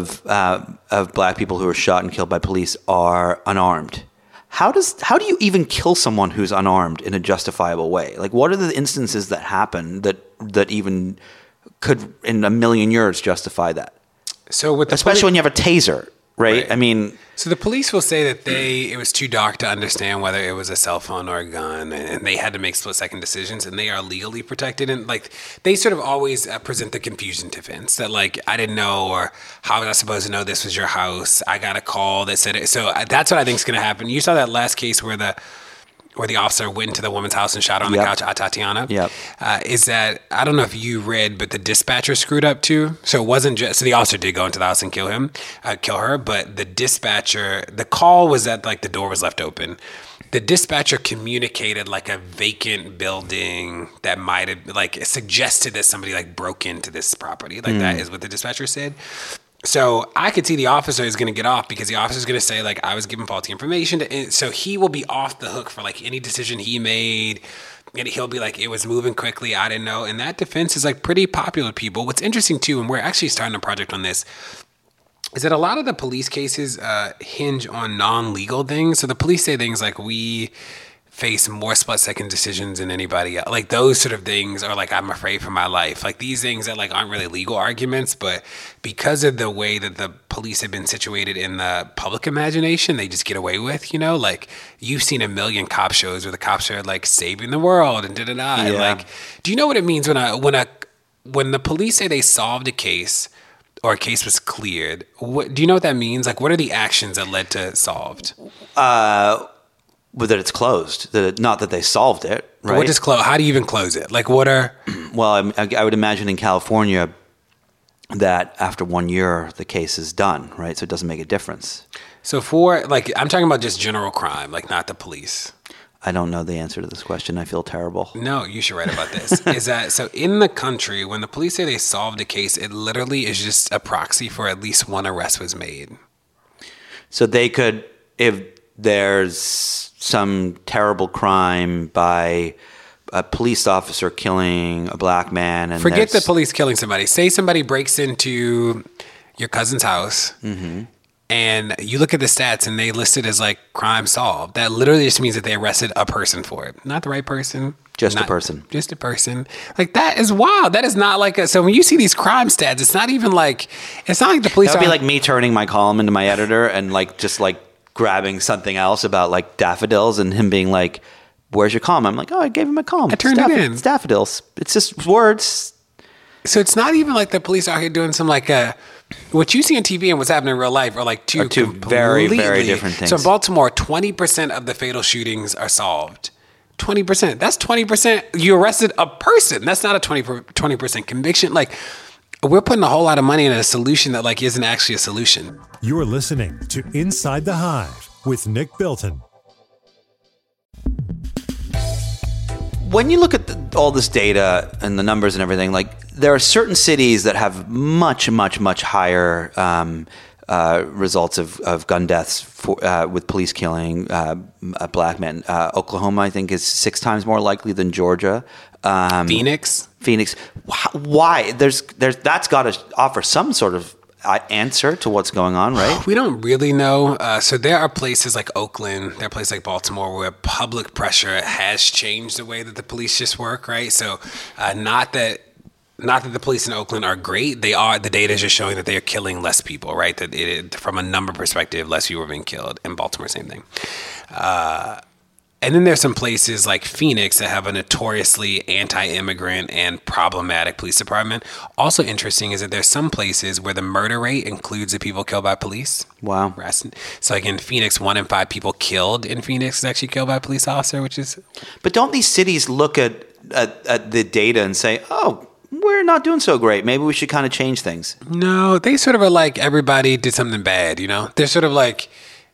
of black people who are shot and killed by police are unarmed. How do you even kill someone who's unarmed in a justifiable way? Like, what are the instances that happen that even could in a million years justify that? So especially when you have a taser. Right. I mean, so the police will say that it was too dark to understand whether it was a cell phone or a gun, and they had to make split-second decisions, and they are legally protected. And like, they sort of always present the confusion defense that like, I didn't know, or how was I supposed to know this was your house? I got a call that said it. So that's what I think is going to happen. You saw that last case where the officer went into the woman's house and shot her on the couch, Tatiana. Yep. Is that, I don't know if you read, but the dispatcher screwed up too. So it wasn't just, so the officer did go into the house and kill her, but the dispatcher, the call was that like the door was left open. The dispatcher communicated like a vacant building that might have like suggested that somebody like broke into this property. Like that is what the dispatcher said. So I could see the officer is going to get off because the officer is going to say, like, I was given faulty information. So he will be off the hook for, like, any decision he made. And he'll be like, it was moving quickly. I didn't know. And that defense is, like, pretty popular with people. What's interesting, too, and we're actually starting a project on this, is that a lot of the police cases hinge on non-legal things. So the police say things like, we face more split-second decisions than anybody else. Like those sort of things are like, I'm afraid for my life. Like these things that like aren't really legal arguments, but because of the way that the police have been situated in the public imagination, they just get away with, like you've seen a million cop shows where the cops are like saving the world and da-da-da. Yeah. Like, do you know what it means when the police say they solved a case or a case was cleared? Do you know what that means? Like, what are the actions that led to solved? That it's closed, not that they solved it, right? But what does close? How do you even close it? Like, what are? Well, I would imagine in California that after 1 year the case is done, right? So it doesn't make a difference. So for like, I'm talking about just general crime, like not the police. I don't know the answer to this question. I feel terrible. No, you should write about this. Is that so? In the country, when the police say they solved a case, it literally is just a proxy for at least one arrest was made. So they could, if there's some terrible crime by a police officer killing a black man. And forget the police killing somebody. Say somebody breaks into your cousin's house and you look at the stats and they listed as like crime solved. That literally just means that they arrested a person for it. Not the right person. Just a person. Just a person. Like that is wild. That is not like so when you see these crime stats, it's not like the police. That would be like me turning my column into my editor and like just like grabbing something else about like daffodils and him being like, where's your column? I'm like, oh, I gave him a column. I turned it in. It's daffodils. It's just words. So it's not even like the police are here doing some like what you see on TV and what's happening in real life are like two very, very different things. So in Baltimore, 20% of the fatal shootings are solved. 20%. That's 20%. You arrested a person. That's not a 20% conviction. Like, we're putting a whole lot of money in a solution that like isn't actually a solution. You're listening to Inside the Hive with Nick Bilton. When you look at all this data and the numbers and everything, like there are certain cities that have much, much, much higher results of gun deaths with police killing black men. Oklahoma, I think, is 6 times more likely than Georgia. Phoenix. Why? There's that's got to offer some sort of answer to what's going on, right? We don't really know. So there are places like Oakland, there are places like Baltimore where public pressure has changed the way that the police just work, right? So not that the police in Oakland are great. They are. The data is just showing that they are killing less people, right? That from a number perspective, less people are being killed. In Baltimore, same thing. And then there's some places like Phoenix that have a notoriously anti-immigrant and problematic police department. Also interesting is that there's some places where the murder rate includes the people killed by police. Wow. So like in Phoenix, 1 in 5 people killed in Phoenix is actually killed by a police officer, which is... But don't these cities look at the data and say, oh, we're not doing so great. Maybe we should kind of change things? No, they sort of are like everybody did something bad, you know? They're sort of like...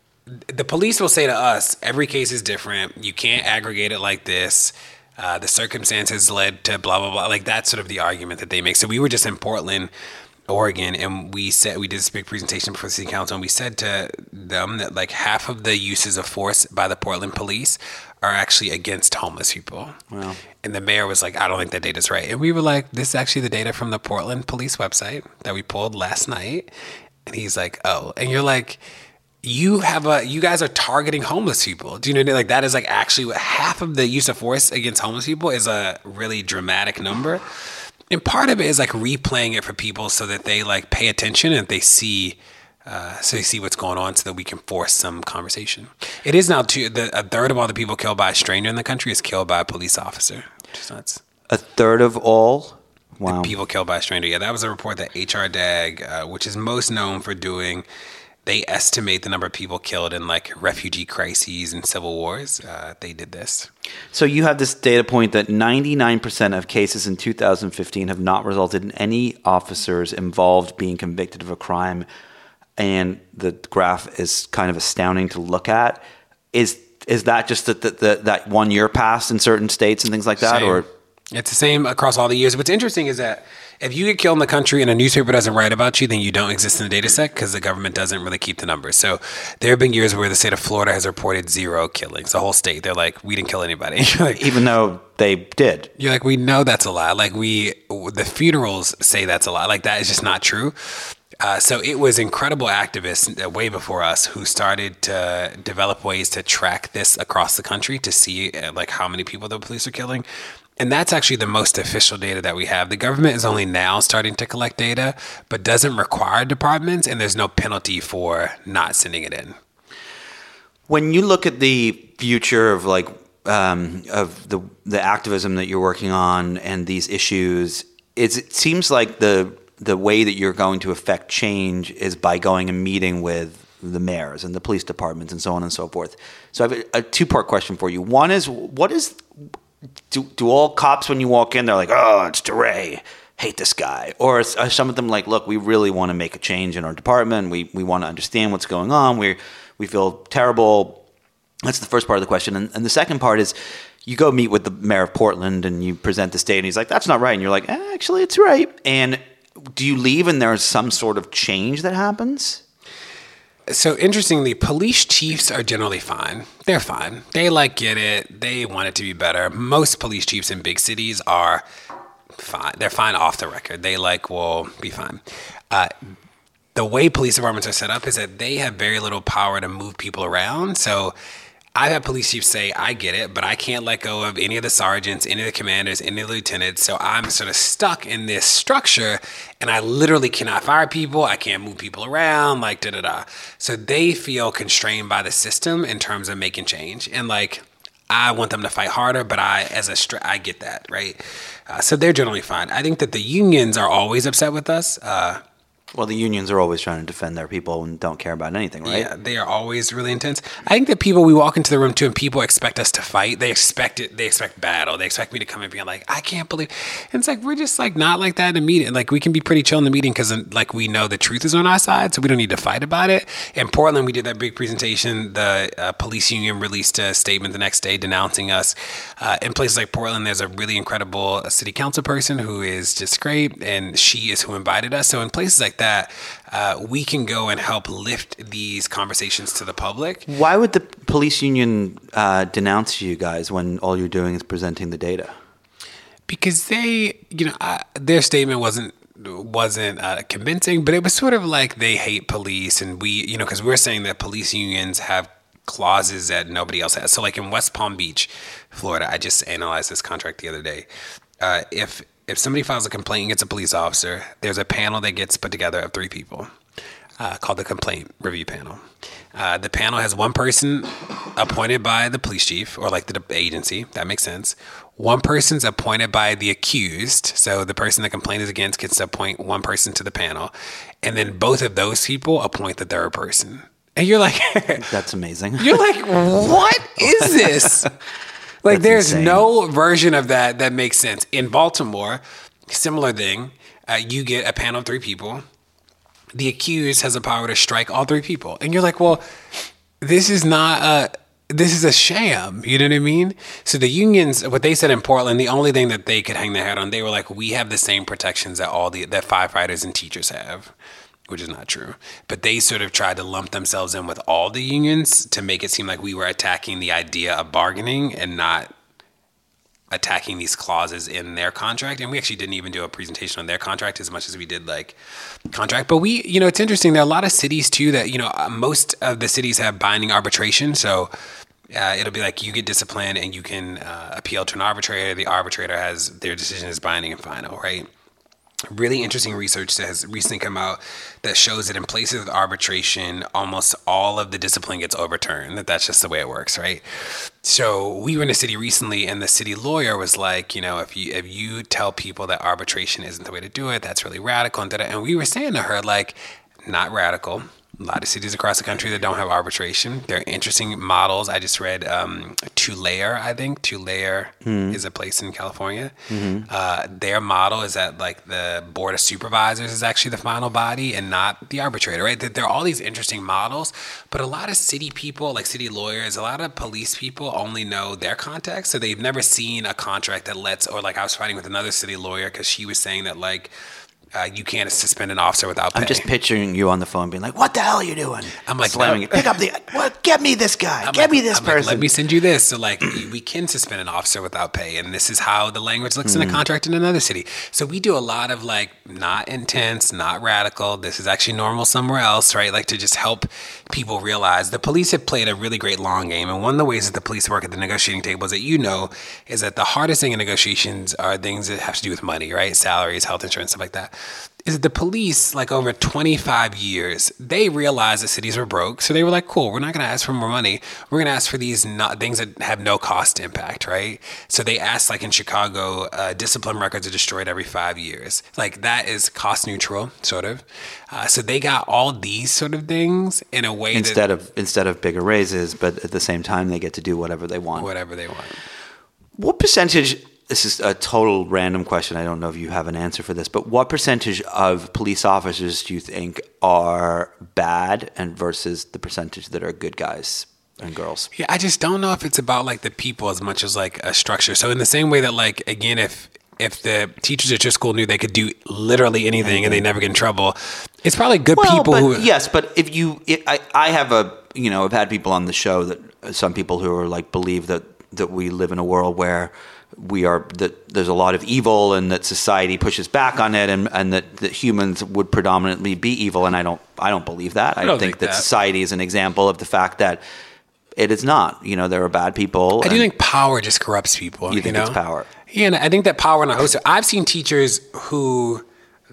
The police will say to us, every case is different. You can't aggregate it like this. The circumstances led to blah, blah, blah. Like that's sort of the argument that they make. So we were just in Portland, Oregon, and we did this big presentation before the city council, and we said to them that like half of the uses of force by the Portland police are actually against homeless people. Wow. And the mayor was like, I don't think that data's right. And we were like, this is actually the data from the Portland police website that we pulled last night. And he's like, oh. And you're like... You guys are targeting homeless people. Do you know what I mean? Like that is like actually what half of the use of force against homeless people is a really dramatic number. And part of it is like replaying it for people so that they like pay attention and they see what's going on so that we can force some conversation. It is now a third of all the people killed by a stranger in the country is killed by a police officer, which is nuts. A third of all? Wow. The people killed by a stranger. Yeah, that was a report that HR DAG, which is most known for doing. They estimate the number of people killed in like refugee crises and civil wars. They did this. So you have this data point that 99% of cases in 2015 have not resulted in any officers involved being convicted of a crime. And the graph is kind of astounding to look at. Is that just that 1 year passed in certain states and things like that? Same. Or it's the same across all the years. What's interesting is that if you get killed in the country and a newspaper doesn't write about you, then you don't exist in the data set because the government doesn't really keep the numbers. So there have been years where the state of Florida has reported 0 killings. The whole state, they're like, we didn't kill anybody. Like, even though they did. You're like, we know that's a lie. Like the funerals say that's a lie. Like that is just not true. So it was incredible activists way before us who started to develop ways to track this across the country to see like how many people the police are killing. And that's actually the most official data that we have. The government is only now starting to collect data, but doesn't require departments, and there's no penalty for not sending it in. When you look at the future of like of the activism that you're working on and these issues, it seems like the way that you're going to affect change is by going and meeting with the mayors and the police departments and so on and so forth. So I have a 2-part question for you. One is, do all cops when you walk in, they're like, oh, it's DeRay, hate this guy? Or are some of them like, look, we really want to make a change in our department. We want to understand what's going on. We feel terrible. That's the first part of the question. And the second part is you go meet with the mayor of Portland and you present the state and he's like, that's not right. And you're like, actually, it's right. And do you leave and there's some sort of change that happens? So interestingly, police chiefs are generally fine. They're fine. They get it. They want it to be better. Most police chiefs in big cities are fine. They're fine off the record. They will be fine. The way police departments are set up is that they have very little power to move people around. So I've had police chiefs say, I get it, but I can't let go of any of the sergeants, any of the commanders, any of the lieutenants. So I'm sort of stuck in this structure and I literally cannot fire people. I can't move people around, So they feel constrained by the system in terms of making change. And I want them to fight harder, but I get that, right? So they're generally fine. I think that the unions are always upset with us. Well, the unions are always trying to defend their people and don't care about anything, right? Yeah, they are always really intense. I think that we walk into the room too and people expect us to fight. They expect it. They expect battle. They expect me to come in and be like, I can't believe. And it's we're just not like that in a meeting. We can be pretty chill in the meeting because we know the truth is on our side, so we don't need to fight about it. In Portland, we did that big presentation. The police union released a statement the next day denouncing us. In places like Portland, there's a really incredible city council person who is just great, and she is who invited us. So in places like that we can go and help lift these conversations to the public. Why would the police union denounce you guys when all you're doing is presenting the data? Because their statement wasn't convincing, but it was sort of like they hate police, and we, because we're saying that police unions have clauses that nobody else has. So like in West Palm Beach, Florida, I just analyzed this contract the other day. If somebody files a complaint against a police officer, there's a panel that gets put together of 3 people called the complaint review panel. The panel has one person appointed by the police chief or like the agency. That makes sense. One person's appointed by the accused. So the person the complaint is against gets to appoint one person to the panel. And then both of those people appoint the third person. And you're like, that's amazing. You're like, what is this? Like, there's insane. No version of that makes sense. In Baltimore, similar thing. You get a panel of 3 people. The accused has the power to strike all 3 people. And you're like, well, this is a sham. You know what I mean? So the unions, what they said in Portland, the only thing that they could hang their hat on, they were like, we have the same protections that that firefighters and teachers have, which is not true. But they sort of tried to lump themselves in with all the unions to make it seem like we were attacking the idea of bargaining and not attacking these clauses in their contract. And we actually didn't even do a presentation on their contract as much as we did like contract. But we, it's interesting. There are a lot of cities too that, most of the cities have binding arbitration. So it'll be like you get disciplined and you can appeal to an arbitrator. The arbitrator has their decision is binding and final, right? Really interesting research that has recently come out that shows that in places with arbitration, almost all of the discipline gets overturned. That's just the way it works, right? So we were in a city recently, and the city lawyer was like, if you tell people that arbitration isn't the way to do it, that's really radical. And we were saying to her, like, not radical. A lot of cities across the country that don't have arbitration. They're interesting models. I just read Tulare, I think. Tulare is a place in California. Mm-hmm. Their model is that like the board of supervisors is actually the final body and not the arbitrator, right? There are all these interesting models, but a lot of city people, like city lawyers, a lot of police people only know their context. So they've never seen a contract that or like I was fighting with another city lawyer because she was saying that like, you can't suspend an officer without pay. I'm just picturing you on the phone being like, what the hell are you doing? I'm like, slamming it. Pick up get me this guy. Get me this person. Like, let me send you this. So like, we can suspend an officer without pay. And this is how the language looks in a contract in another city. So we do a lot of like, not intense, not radical. This is actually normal somewhere else, right? Like to just help people realize the police have played a really great long game. And one of the ways that the police work at the negotiating table is that is that the hardest thing in negotiations are things that have to do with money, right? Salaries, health insurance, stuff like that. Is that the police, like over 25 years, they realized that cities were broke. So they were like, cool, we're not going to ask for more money. We're going to ask for these things that have no cost impact, right? So they asked, like in Chicago, discipline records are destroyed every 5 years. Like that is cost neutral, sort of. So they got all these sort of things in a way instead of bigger raises, but at the same time, they get to do whatever they want. Whatever they want. What percentage... This is a total random question. I don't know if you have an answer for this, but what percentage of police officers do you think are bad and versus the percentage that are good guys and girls? Yeah, I just don't know if it's about like the people as much as like a structure. So in the same way that like, again, if the teachers at your school knew they could do literally anything and they never get in trouble, it's probably good people who... Yes, but I have I've had people on the show that some people who are like believe that we live in a world where there's a lot of evil and that society pushes back on it and that humans would predominantly be evil, and I don't believe that. I think that society is an example of the fact that it is not. There are bad people. I do think power just corrupts people. You think it's power? Yeah, and I think that power and a host. I've seen teachers who,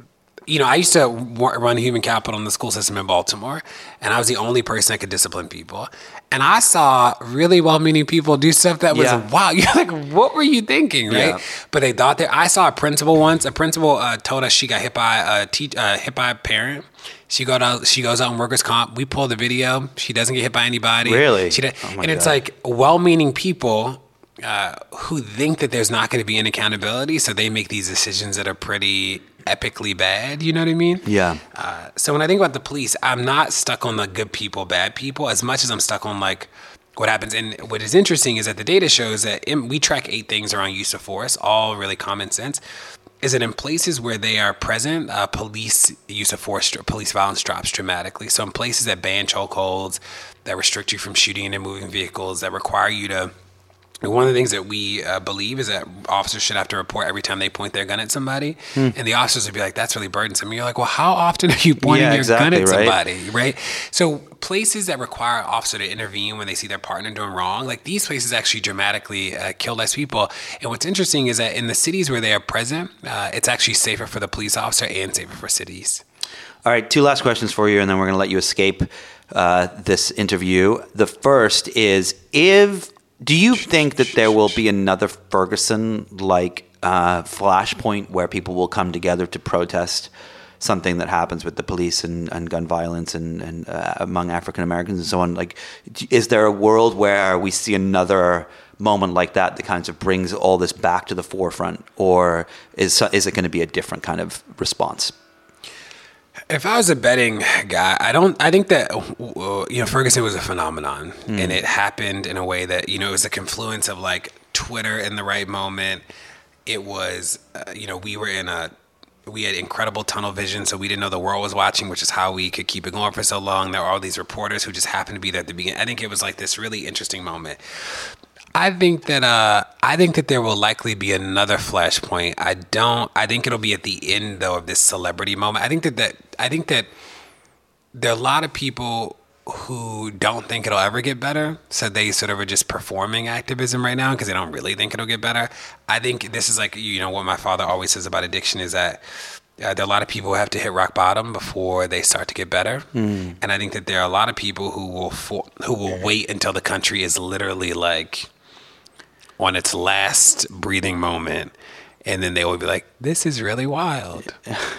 I used to run human capital in the school system in Baltimore, and I was the only person that could discipline people. And I saw really well-meaning people do stuff that was, wow, you're like, what were you thinking, right? Yeah. But they thought I saw a principal once. A principal told us she got hit by a parent. She goes out on workers' comp. We pull the video. She doesn't get hit by anybody. Really? It's like well-meaning people who think that there's not going to be any accountability, so they make these decisions that are pretty epically bad, you know what I mean? Yeah. So when I think about the police, I'm not stuck on the good people, bad people, as much as I'm stuck on like what happens. And what is interesting is that the data shows that we track 8 things around use of force, all really common sense. is that in places where they are present, police use of force, police violence drops dramatically. So in places that ban chokeholds, that restrict you from shooting and moving vehicles, that require you to... One of the things that we believe is that officers should have to report every time they point their gun at somebody. And the officers would be like, that's really burdensome. And you're like, well, how often are you pointing your gun at somebody, right? So places that require an officer to intervene when they see their partner doing wrong, like these places actually dramatically kill less people. And what's interesting is that in the cities where they are present, it's actually safer for the police officer and safer for cities. All right, 2 last questions for you, and then we're going to let you escape this interview. The first is, do you think that there will be another Ferguson-like flashpoint where people will come together to protest something that happens with the police and gun violence and among African Americans and so on? Like, is there a world where we see another moment like that kind of brings all this back to the forefront, or is it going to be a different kind of response? If I was a betting guy, I think that, Ferguson was a phenomenon, and it happened in a way that, it was a confluence of like Twitter in the right moment. It was, we had incredible tunnel vision, so we didn't know the world was watching, which is how we could keep it going for so long. There were all these reporters who just happened to be there at the beginning. I think it was like this really interesting moment. I think that there will likely be another flashpoint. I think it'll be at the end though of this celebrity moment. I think that there are a lot of people who don't think it'll ever get better, so they sort of are just performing activism right now because they don't really think it'll get better. I think this is like, what my father always says about addiction is that there are a lot of people who have to hit rock bottom before they start to get better. And I think that there are a lot of people who will wait until the country is literally like on its last breathing moment, and then they will be like, this is really wild.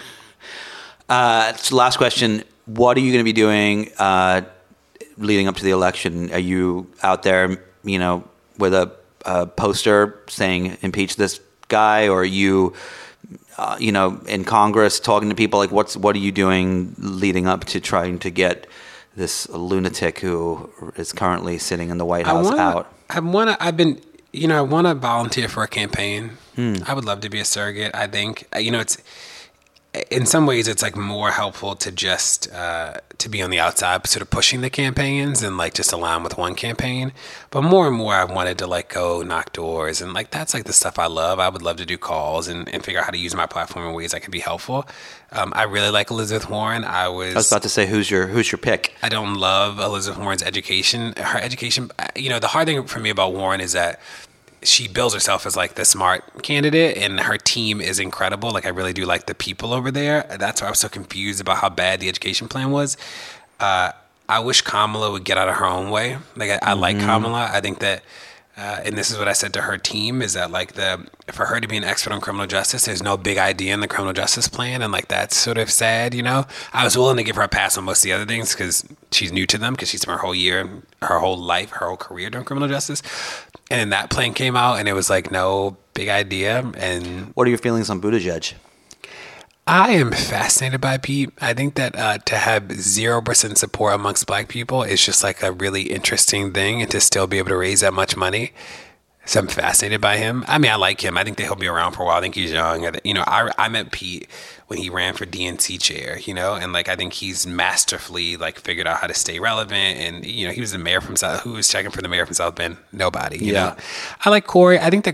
So last question. What are you going to be doing leading up to the election? Are you out there, with a poster saying impeach this guy, or are you, in Congress talking to people? Like, what are you doing leading up to trying to get this lunatic who is currently sitting in the White House out? I want to volunteer for a campaign. I would love to be a surrogate. I think, it's, in some ways it's like more helpful to just to be on the outside sort of pushing the campaigns and like just align with one campaign. But more and more I wanted to like go knock doors, and like that's like the stuff I love. I would love to do calls and figure out how to use my platform in ways that can be helpful. I really like Elizabeth Warren. I was about to say, who's your pick? I don't love Elizabeth Warren's education. Her education, the hard thing for me about Warren is that she bills herself as like the smart candidate, and her team is incredible. Like I really do like the people over there. That's why I was so confused about how bad the education plan was. I wish Kamala would get out of her own way. Like I like Kamala. I think that, and this is what I said to her team, is that like for her to be an expert on criminal justice, there's no big idea in the criminal justice plan, and like that's sort of sad. I was willing to give her a pass on most of the other things because she's new to them, because she's spent her whole life, her whole career doing criminal justice. And then that plan came out, and it was like no big idea. And what are your feelings on Buttigieg? I am fascinated by Pete. I think that to have 0% support amongst Black people is just like a really interesting thing, and to still be able to raise that much money. So I'm fascinated by him. I mean, I like him. I think that he'll be around for a while. I think he's young. I met Pete when he ran for DNC chair, and like I think he's masterfully like figured out how to stay relevant. And he was the mayor from South. Who was checking for the mayor from South Bend? Nobody. You know. I like Corey. I think that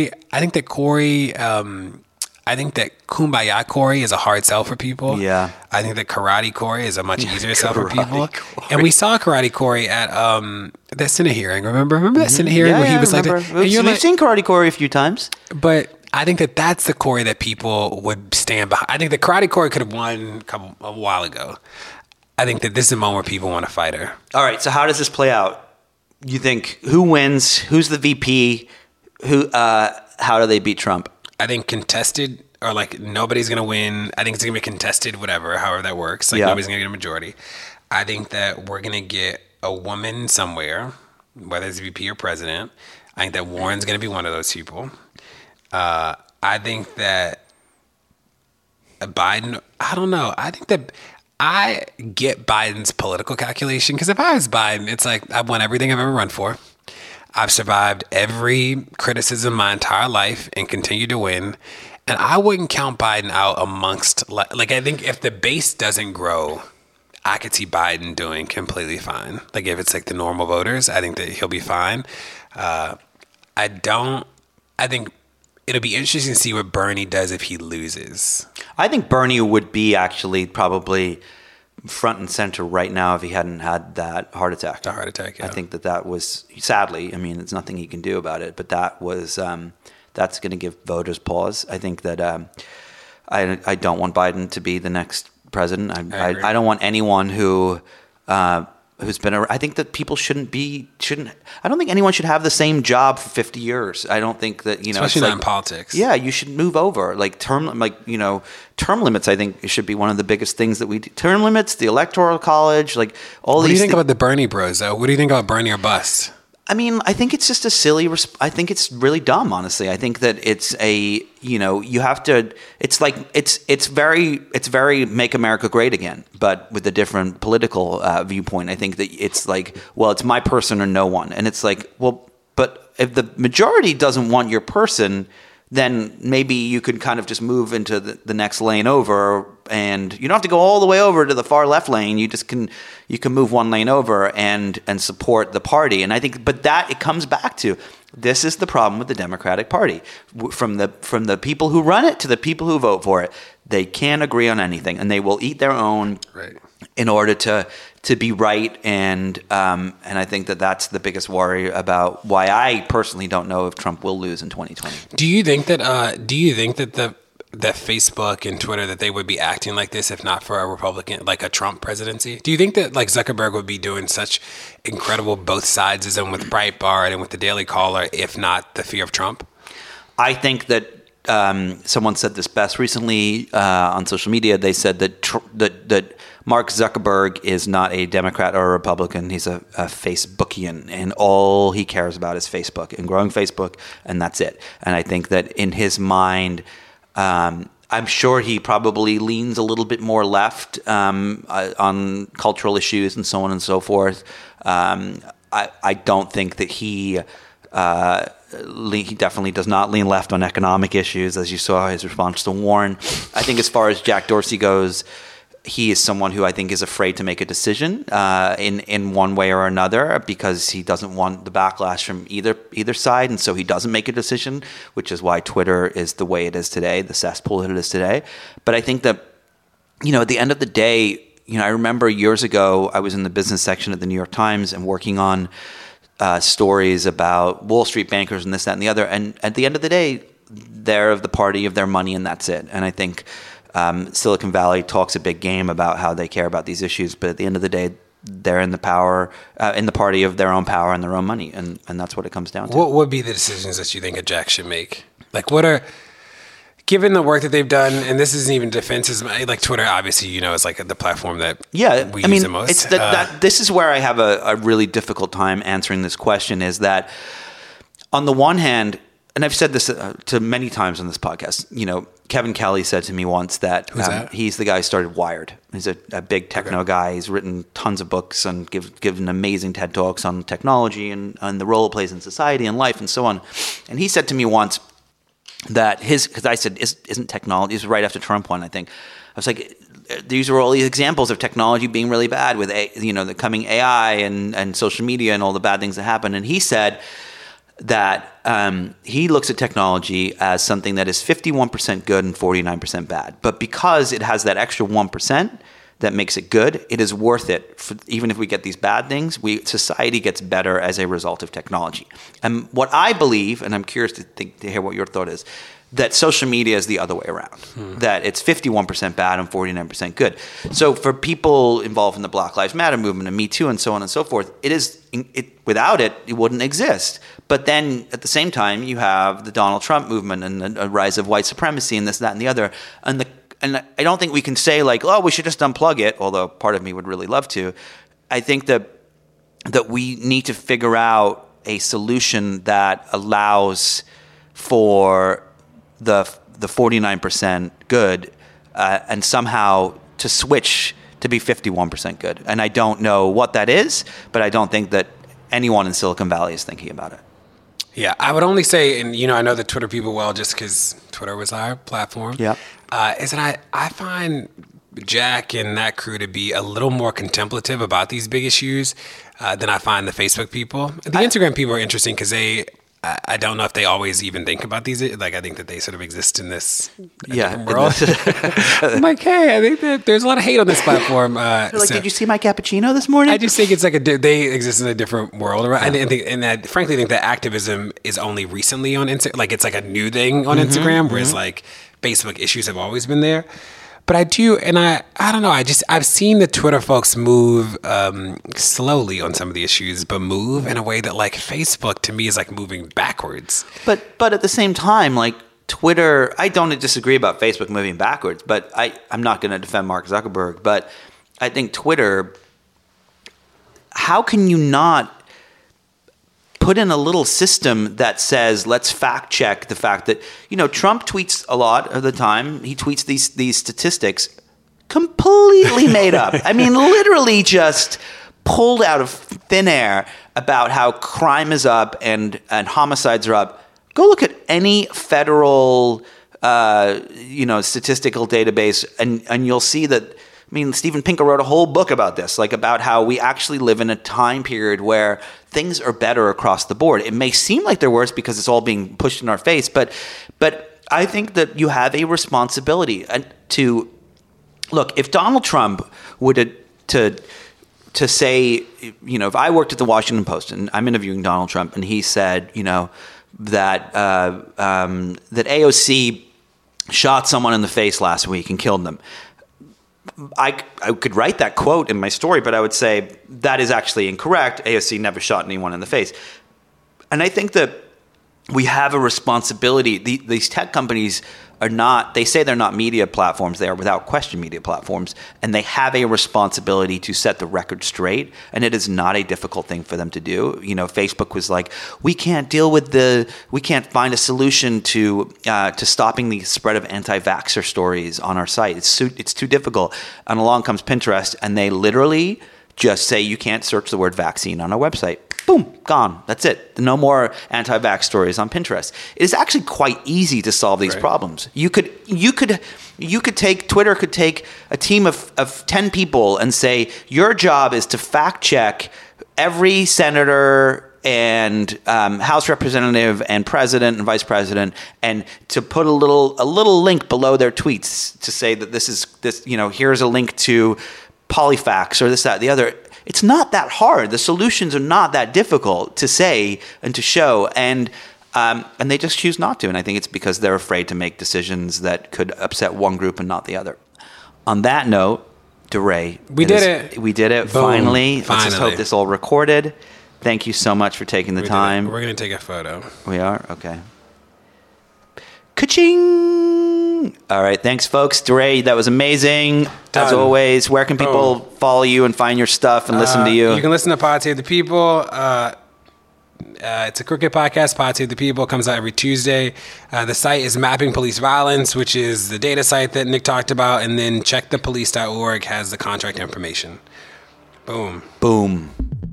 Kumbaya Corey is a hard sell for people. Yeah. I think that Karate Corey is a much easier sell for people. Corey. And we saw Karate Corey at that Senate hearing. Remember that Senate hearing where he was like, we've seen Karate Corey a few times. But I think that that's the Corey that people would stand behind. I think that Karate Corey could have won a while ago. I think that this is a moment where people want to fight her. All right. So how does this play out? You think who wins? Who's the VP? How do they beat Trump? I think contested, or like nobody's going to win. I think it's going to be contested, however that works. Like nobody's going to get a majority. I think that we're going to get a woman somewhere, whether it's VP or president. I think that Warren's going to be one of those people. I think that Biden, I don't know. I think that I get Biden's political calculation, because if I was Biden, it's like I've won everything I've ever run for. I've survived every criticism my entire life and continue to win. And I wouldn't count Biden out amongst, like, I think if the base doesn't grow, I could see Biden doing completely fine. Like, if it's like the normal voters, I think that he'll be fine. I think it'll be interesting to see what Bernie does if he loses. I think Bernie would be actually probably front and center right now if he hadn't had that heart attack. The heart attack, yeah. I think that was, sadly, I mean, there's nothing he can do about it, but that was, that's going to give voters pause. I think that I don't want Biden to be the next president. I don't want anyone who's been I think that people shouldn't I don't think anyone should have the same job for 50 years. I don't think that, especially not in politics. Yeah, you should move over. Like term limits, I think should be one of the biggest things that we do. Term limits, the Electoral College, like all these. What do you think about the Bernie bros though? What do you think about Bernie or bust? I mean, I think it's just a silly. I think it's really dumb, honestly. I think that it's you have to. It's like it's very Make America Great Again, but with a different political viewpoint. I think that it's like, well, it's my person or no one, and it's like, well, but if the majority doesn't want your person, then maybe you could kind of just move into the next lane over, and you don't have to go all the way over to the far left lane. You can move one lane over and support the party. And I think, but that it comes back to, this is the problem with the Democratic Party. From the people who run it to the people who vote for it, they can't agree on anything, and they will eat their own in order to be right. And I think that that's the biggest worry about why I personally don't know if Trump will lose in 2020. Do you think that that Facebook and Twitter, that they would be acting like this if not for a Republican, like a Trump presidency? Do you think that like Zuckerberg would be doing such incredible both sidesism with Breitbart and with the Daily Caller if not the fear of Trump? I think that someone said this best recently on social media. They said that Mark Zuckerberg is not a Democrat or a Republican. He's a Facebookian, and all he cares about is Facebook and growing Facebook, and that's it. And I think that in his mind, I'm sure he probably leans a little bit more left on cultural issues and so on and so forth. I don't think that he definitely does not lean left on economic issues, as you saw his response to Warren. I think as far as Jack Dorsey goes, he is someone who I think is afraid to make a decision in one way or another because he doesn't want the backlash from either side, and so he doesn't make a decision, which is why Twitter is the way it is today, the cesspool that it is today. But I think that, at the end of the day, I remember years ago I was in the business section of the New York Times and working on stories about Wall Street bankers and this, that, and the other. And at the end of the day, they're of the party of their money, and that's it. And I think Silicon Valley talks a big game about how they care about these issues, but at the end of the day, they're in the party of their own power and their own money, and that's what it comes down to. What would be the decisions that you think a Jack should make? Like, given the work that they've done, and this isn't even defenses, like Twitter, obviously, is like the platform that we use the most. It's this is where I have a really difficult time answering this question, is that on the one hand, and I've said this to many times on this podcast, Kevin Kelly said to me once that, he's the guy who started Wired. He's a big techno guy. He's written tons of books and given amazing TED Talks on technology and the role it plays in society and life and so on. And he said to me once that because I said, isn't technology, this was right after Trump won, I think. I was like, these are all these examples of technology being really bad with, the coming AI and social media and all the bad things that happen. And he said that he looks at technology as something that is 51% good and 49% bad. But because it has that extra 1% that makes it good, it is worth it. Even if we get these bad things, society gets better as a result of technology. And what I believe, and I'm curious to hear what your thought is, that social media is the other way around, that it's 51% bad and 49% good. So for people involved in the Black Lives Matter movement and Me Too and so on and so forth, without it, it wouldn't exist. But then at the same time, you have the Donald Trump movement and the rise of white supremacy and this, that, and the other. And I don't think we can say like, oh, we should just unplug it, although part of me would really love to. I think that we need to figure out a solution that allows for the 49% good and somehow to switch to be 51% good. And I don't know what that is, but I don't think that anyone in Silicon Valley is thinking about it. Yeah, I would only say, and I know the Twitter people well just because Twitter was our platform. Yeah. Is that I find Jack and that crew to be a little more contemplative about these big issues than I find the Facebook people. The Instagram people are interesting because I don't know if they always even think about these. Like, I think that they sort of exist in this different world. I'm like, hey, I think that there's a lot of hate on this platform. Did you see my cappuccino this morning? I just think it's like they exist in a different world. Right? And I frankly think that activism is only recently on Instagram. Like, it's like a new thing on Instagram, whereas like Facebook issues have always been there. But I do, and I don't know, I've seen the Twitter folks move slowly on some of the issues, but move in a way that, like, Facebook to me is like moving backwards. But at the same time, like, Twitter, I don't disagree about Facebook moving backwards, but I'm not going to defend Mark Zuckerberg, but I think Twitter, how can you not put in a little system that says, let's fact check the fact that, Trump tweets a lot of the time. He tweets these statistics completely made up. I mean, literally just pulled out of thin air about how crime is up and homicides are up. Go look at any federal, statistical database and you'll see that. I mean, Steven Pinker wrote a whole book about this, like about how we actually live in a time period where things are better across the board. It may seem like they're worse because it's all being pushed in our face, but I think that you have a responsibility to look. If Donald Trump would to say, if I worked at the Washington Post and I'm interviewing Donald Trump and he said, that AOC shot someone in the face last week and killed them. I could write that quote in my story, but I would say that is actually incorrect. AOC never shot anyone in the face. And I think that we have a responsibility. These tech companies are not, they say they're not media platforms. They are without question media platforms. And they have a responsibility to set the record straight. And it is not a difficult thing for them to do. Facebook was like, we can't find a solution to stopping the spread of anti-vaxxer stories on our site. It's too difficult. And along comes Pinterest, and they literally just say you can't search the word vaccine on our website. Boom, gone. That's it. No more anti-vax stories on Pinterest. It is actually quite easy to solve these problems. Twitter could take a team of 10 people and say, your job is to fact check every senator and House representative and president and vice president, and to put a little link below their tweets to say that here's a link to Polyfax or this, that, the other. It's not that hard. The solutions are not that difficult to say and to show, and they just choose not to. And I think it's because they're afraid to make decisions that could upset one group and not the other. On that note, DeRay, we did it. Boom. Finally. Let's just hope this all recorded. Thank you so much for taking the time. We're going to take a photo. We are? Okay. Ka-ching! All right. Thanks, folks. DeRay, that was amazing. As always, where can people follow you and find your stuff and listen to you? You can listen to Pod Save the People. It's a Crooked podcast. Pod Save the People comes out every Tuesday. The site is Mapping Police Violence, which is the data site that Nick talked about. And then checkthepolice.org has the contract information. Boom. Boom.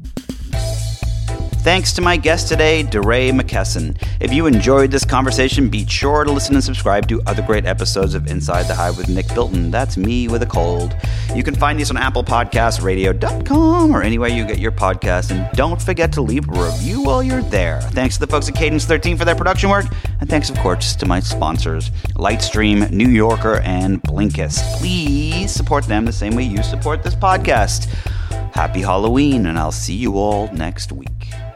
Thanks to my guest today, DeRay McKesson. If you enjoyed this conversation, be sure to listen and subscribe to other great episodes of Inside the Hive with Nick Bilton. That's me with a cold. You can find these on Apple Podcasts, radio.com, or anywhere you get your podcasts. And don't forget to leave a review while you're there. Thanks to the folks at Cadence 13 for their production work. And thanks, of course, to my sponsors, Lightstream, New Yorker, and Blinkist. Please support them the same way you support this podcast. Happy Halloween, and I'll see you all next week.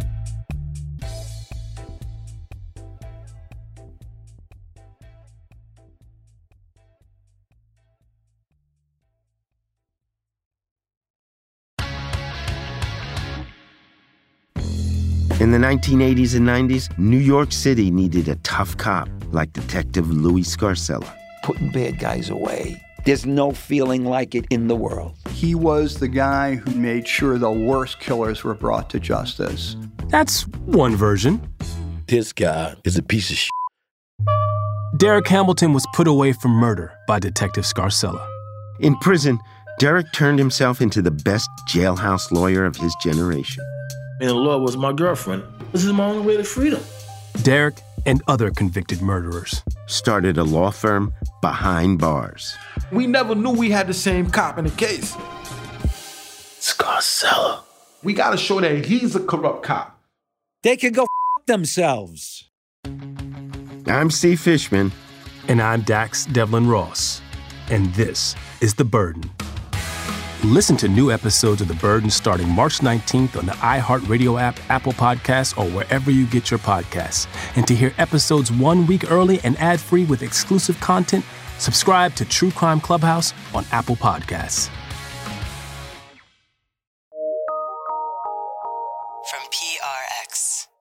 In the 1980s and 90s, New York City needed a tough cop like Detective Louis Scarcella. Putting bad guys away. There's no feeling like it in the world. He was the guy who made sure the worst killers were brought to justice. That's one version. This guy is a piece of shit. Derek Hamilton was put away for murder by Detective Scarcella. In prison, Derek turned himself into the best jailhouse lawyer of his generation. And the law was my girlfriend. This is my only way to freedom. Derek and other convicted murderers. Started a law firm behind bars. We never knew we had the same cop in the case. Scarcella. We gotta show that he's a corrupt cop. They can go f*** themselves. I'm Steve Fishman. And I'm Dax Devlin Ross. And this is The Burden. Listen to new episodes of The Burden starting March 19th on the iHeartRadio app, Apple Podcasts, or wherever you get your podcasts. And to hear episodes 1 week early and ad-free with exclusive content, subscribe to True Crime Clubhouse on Apple Podcasts. From PRX.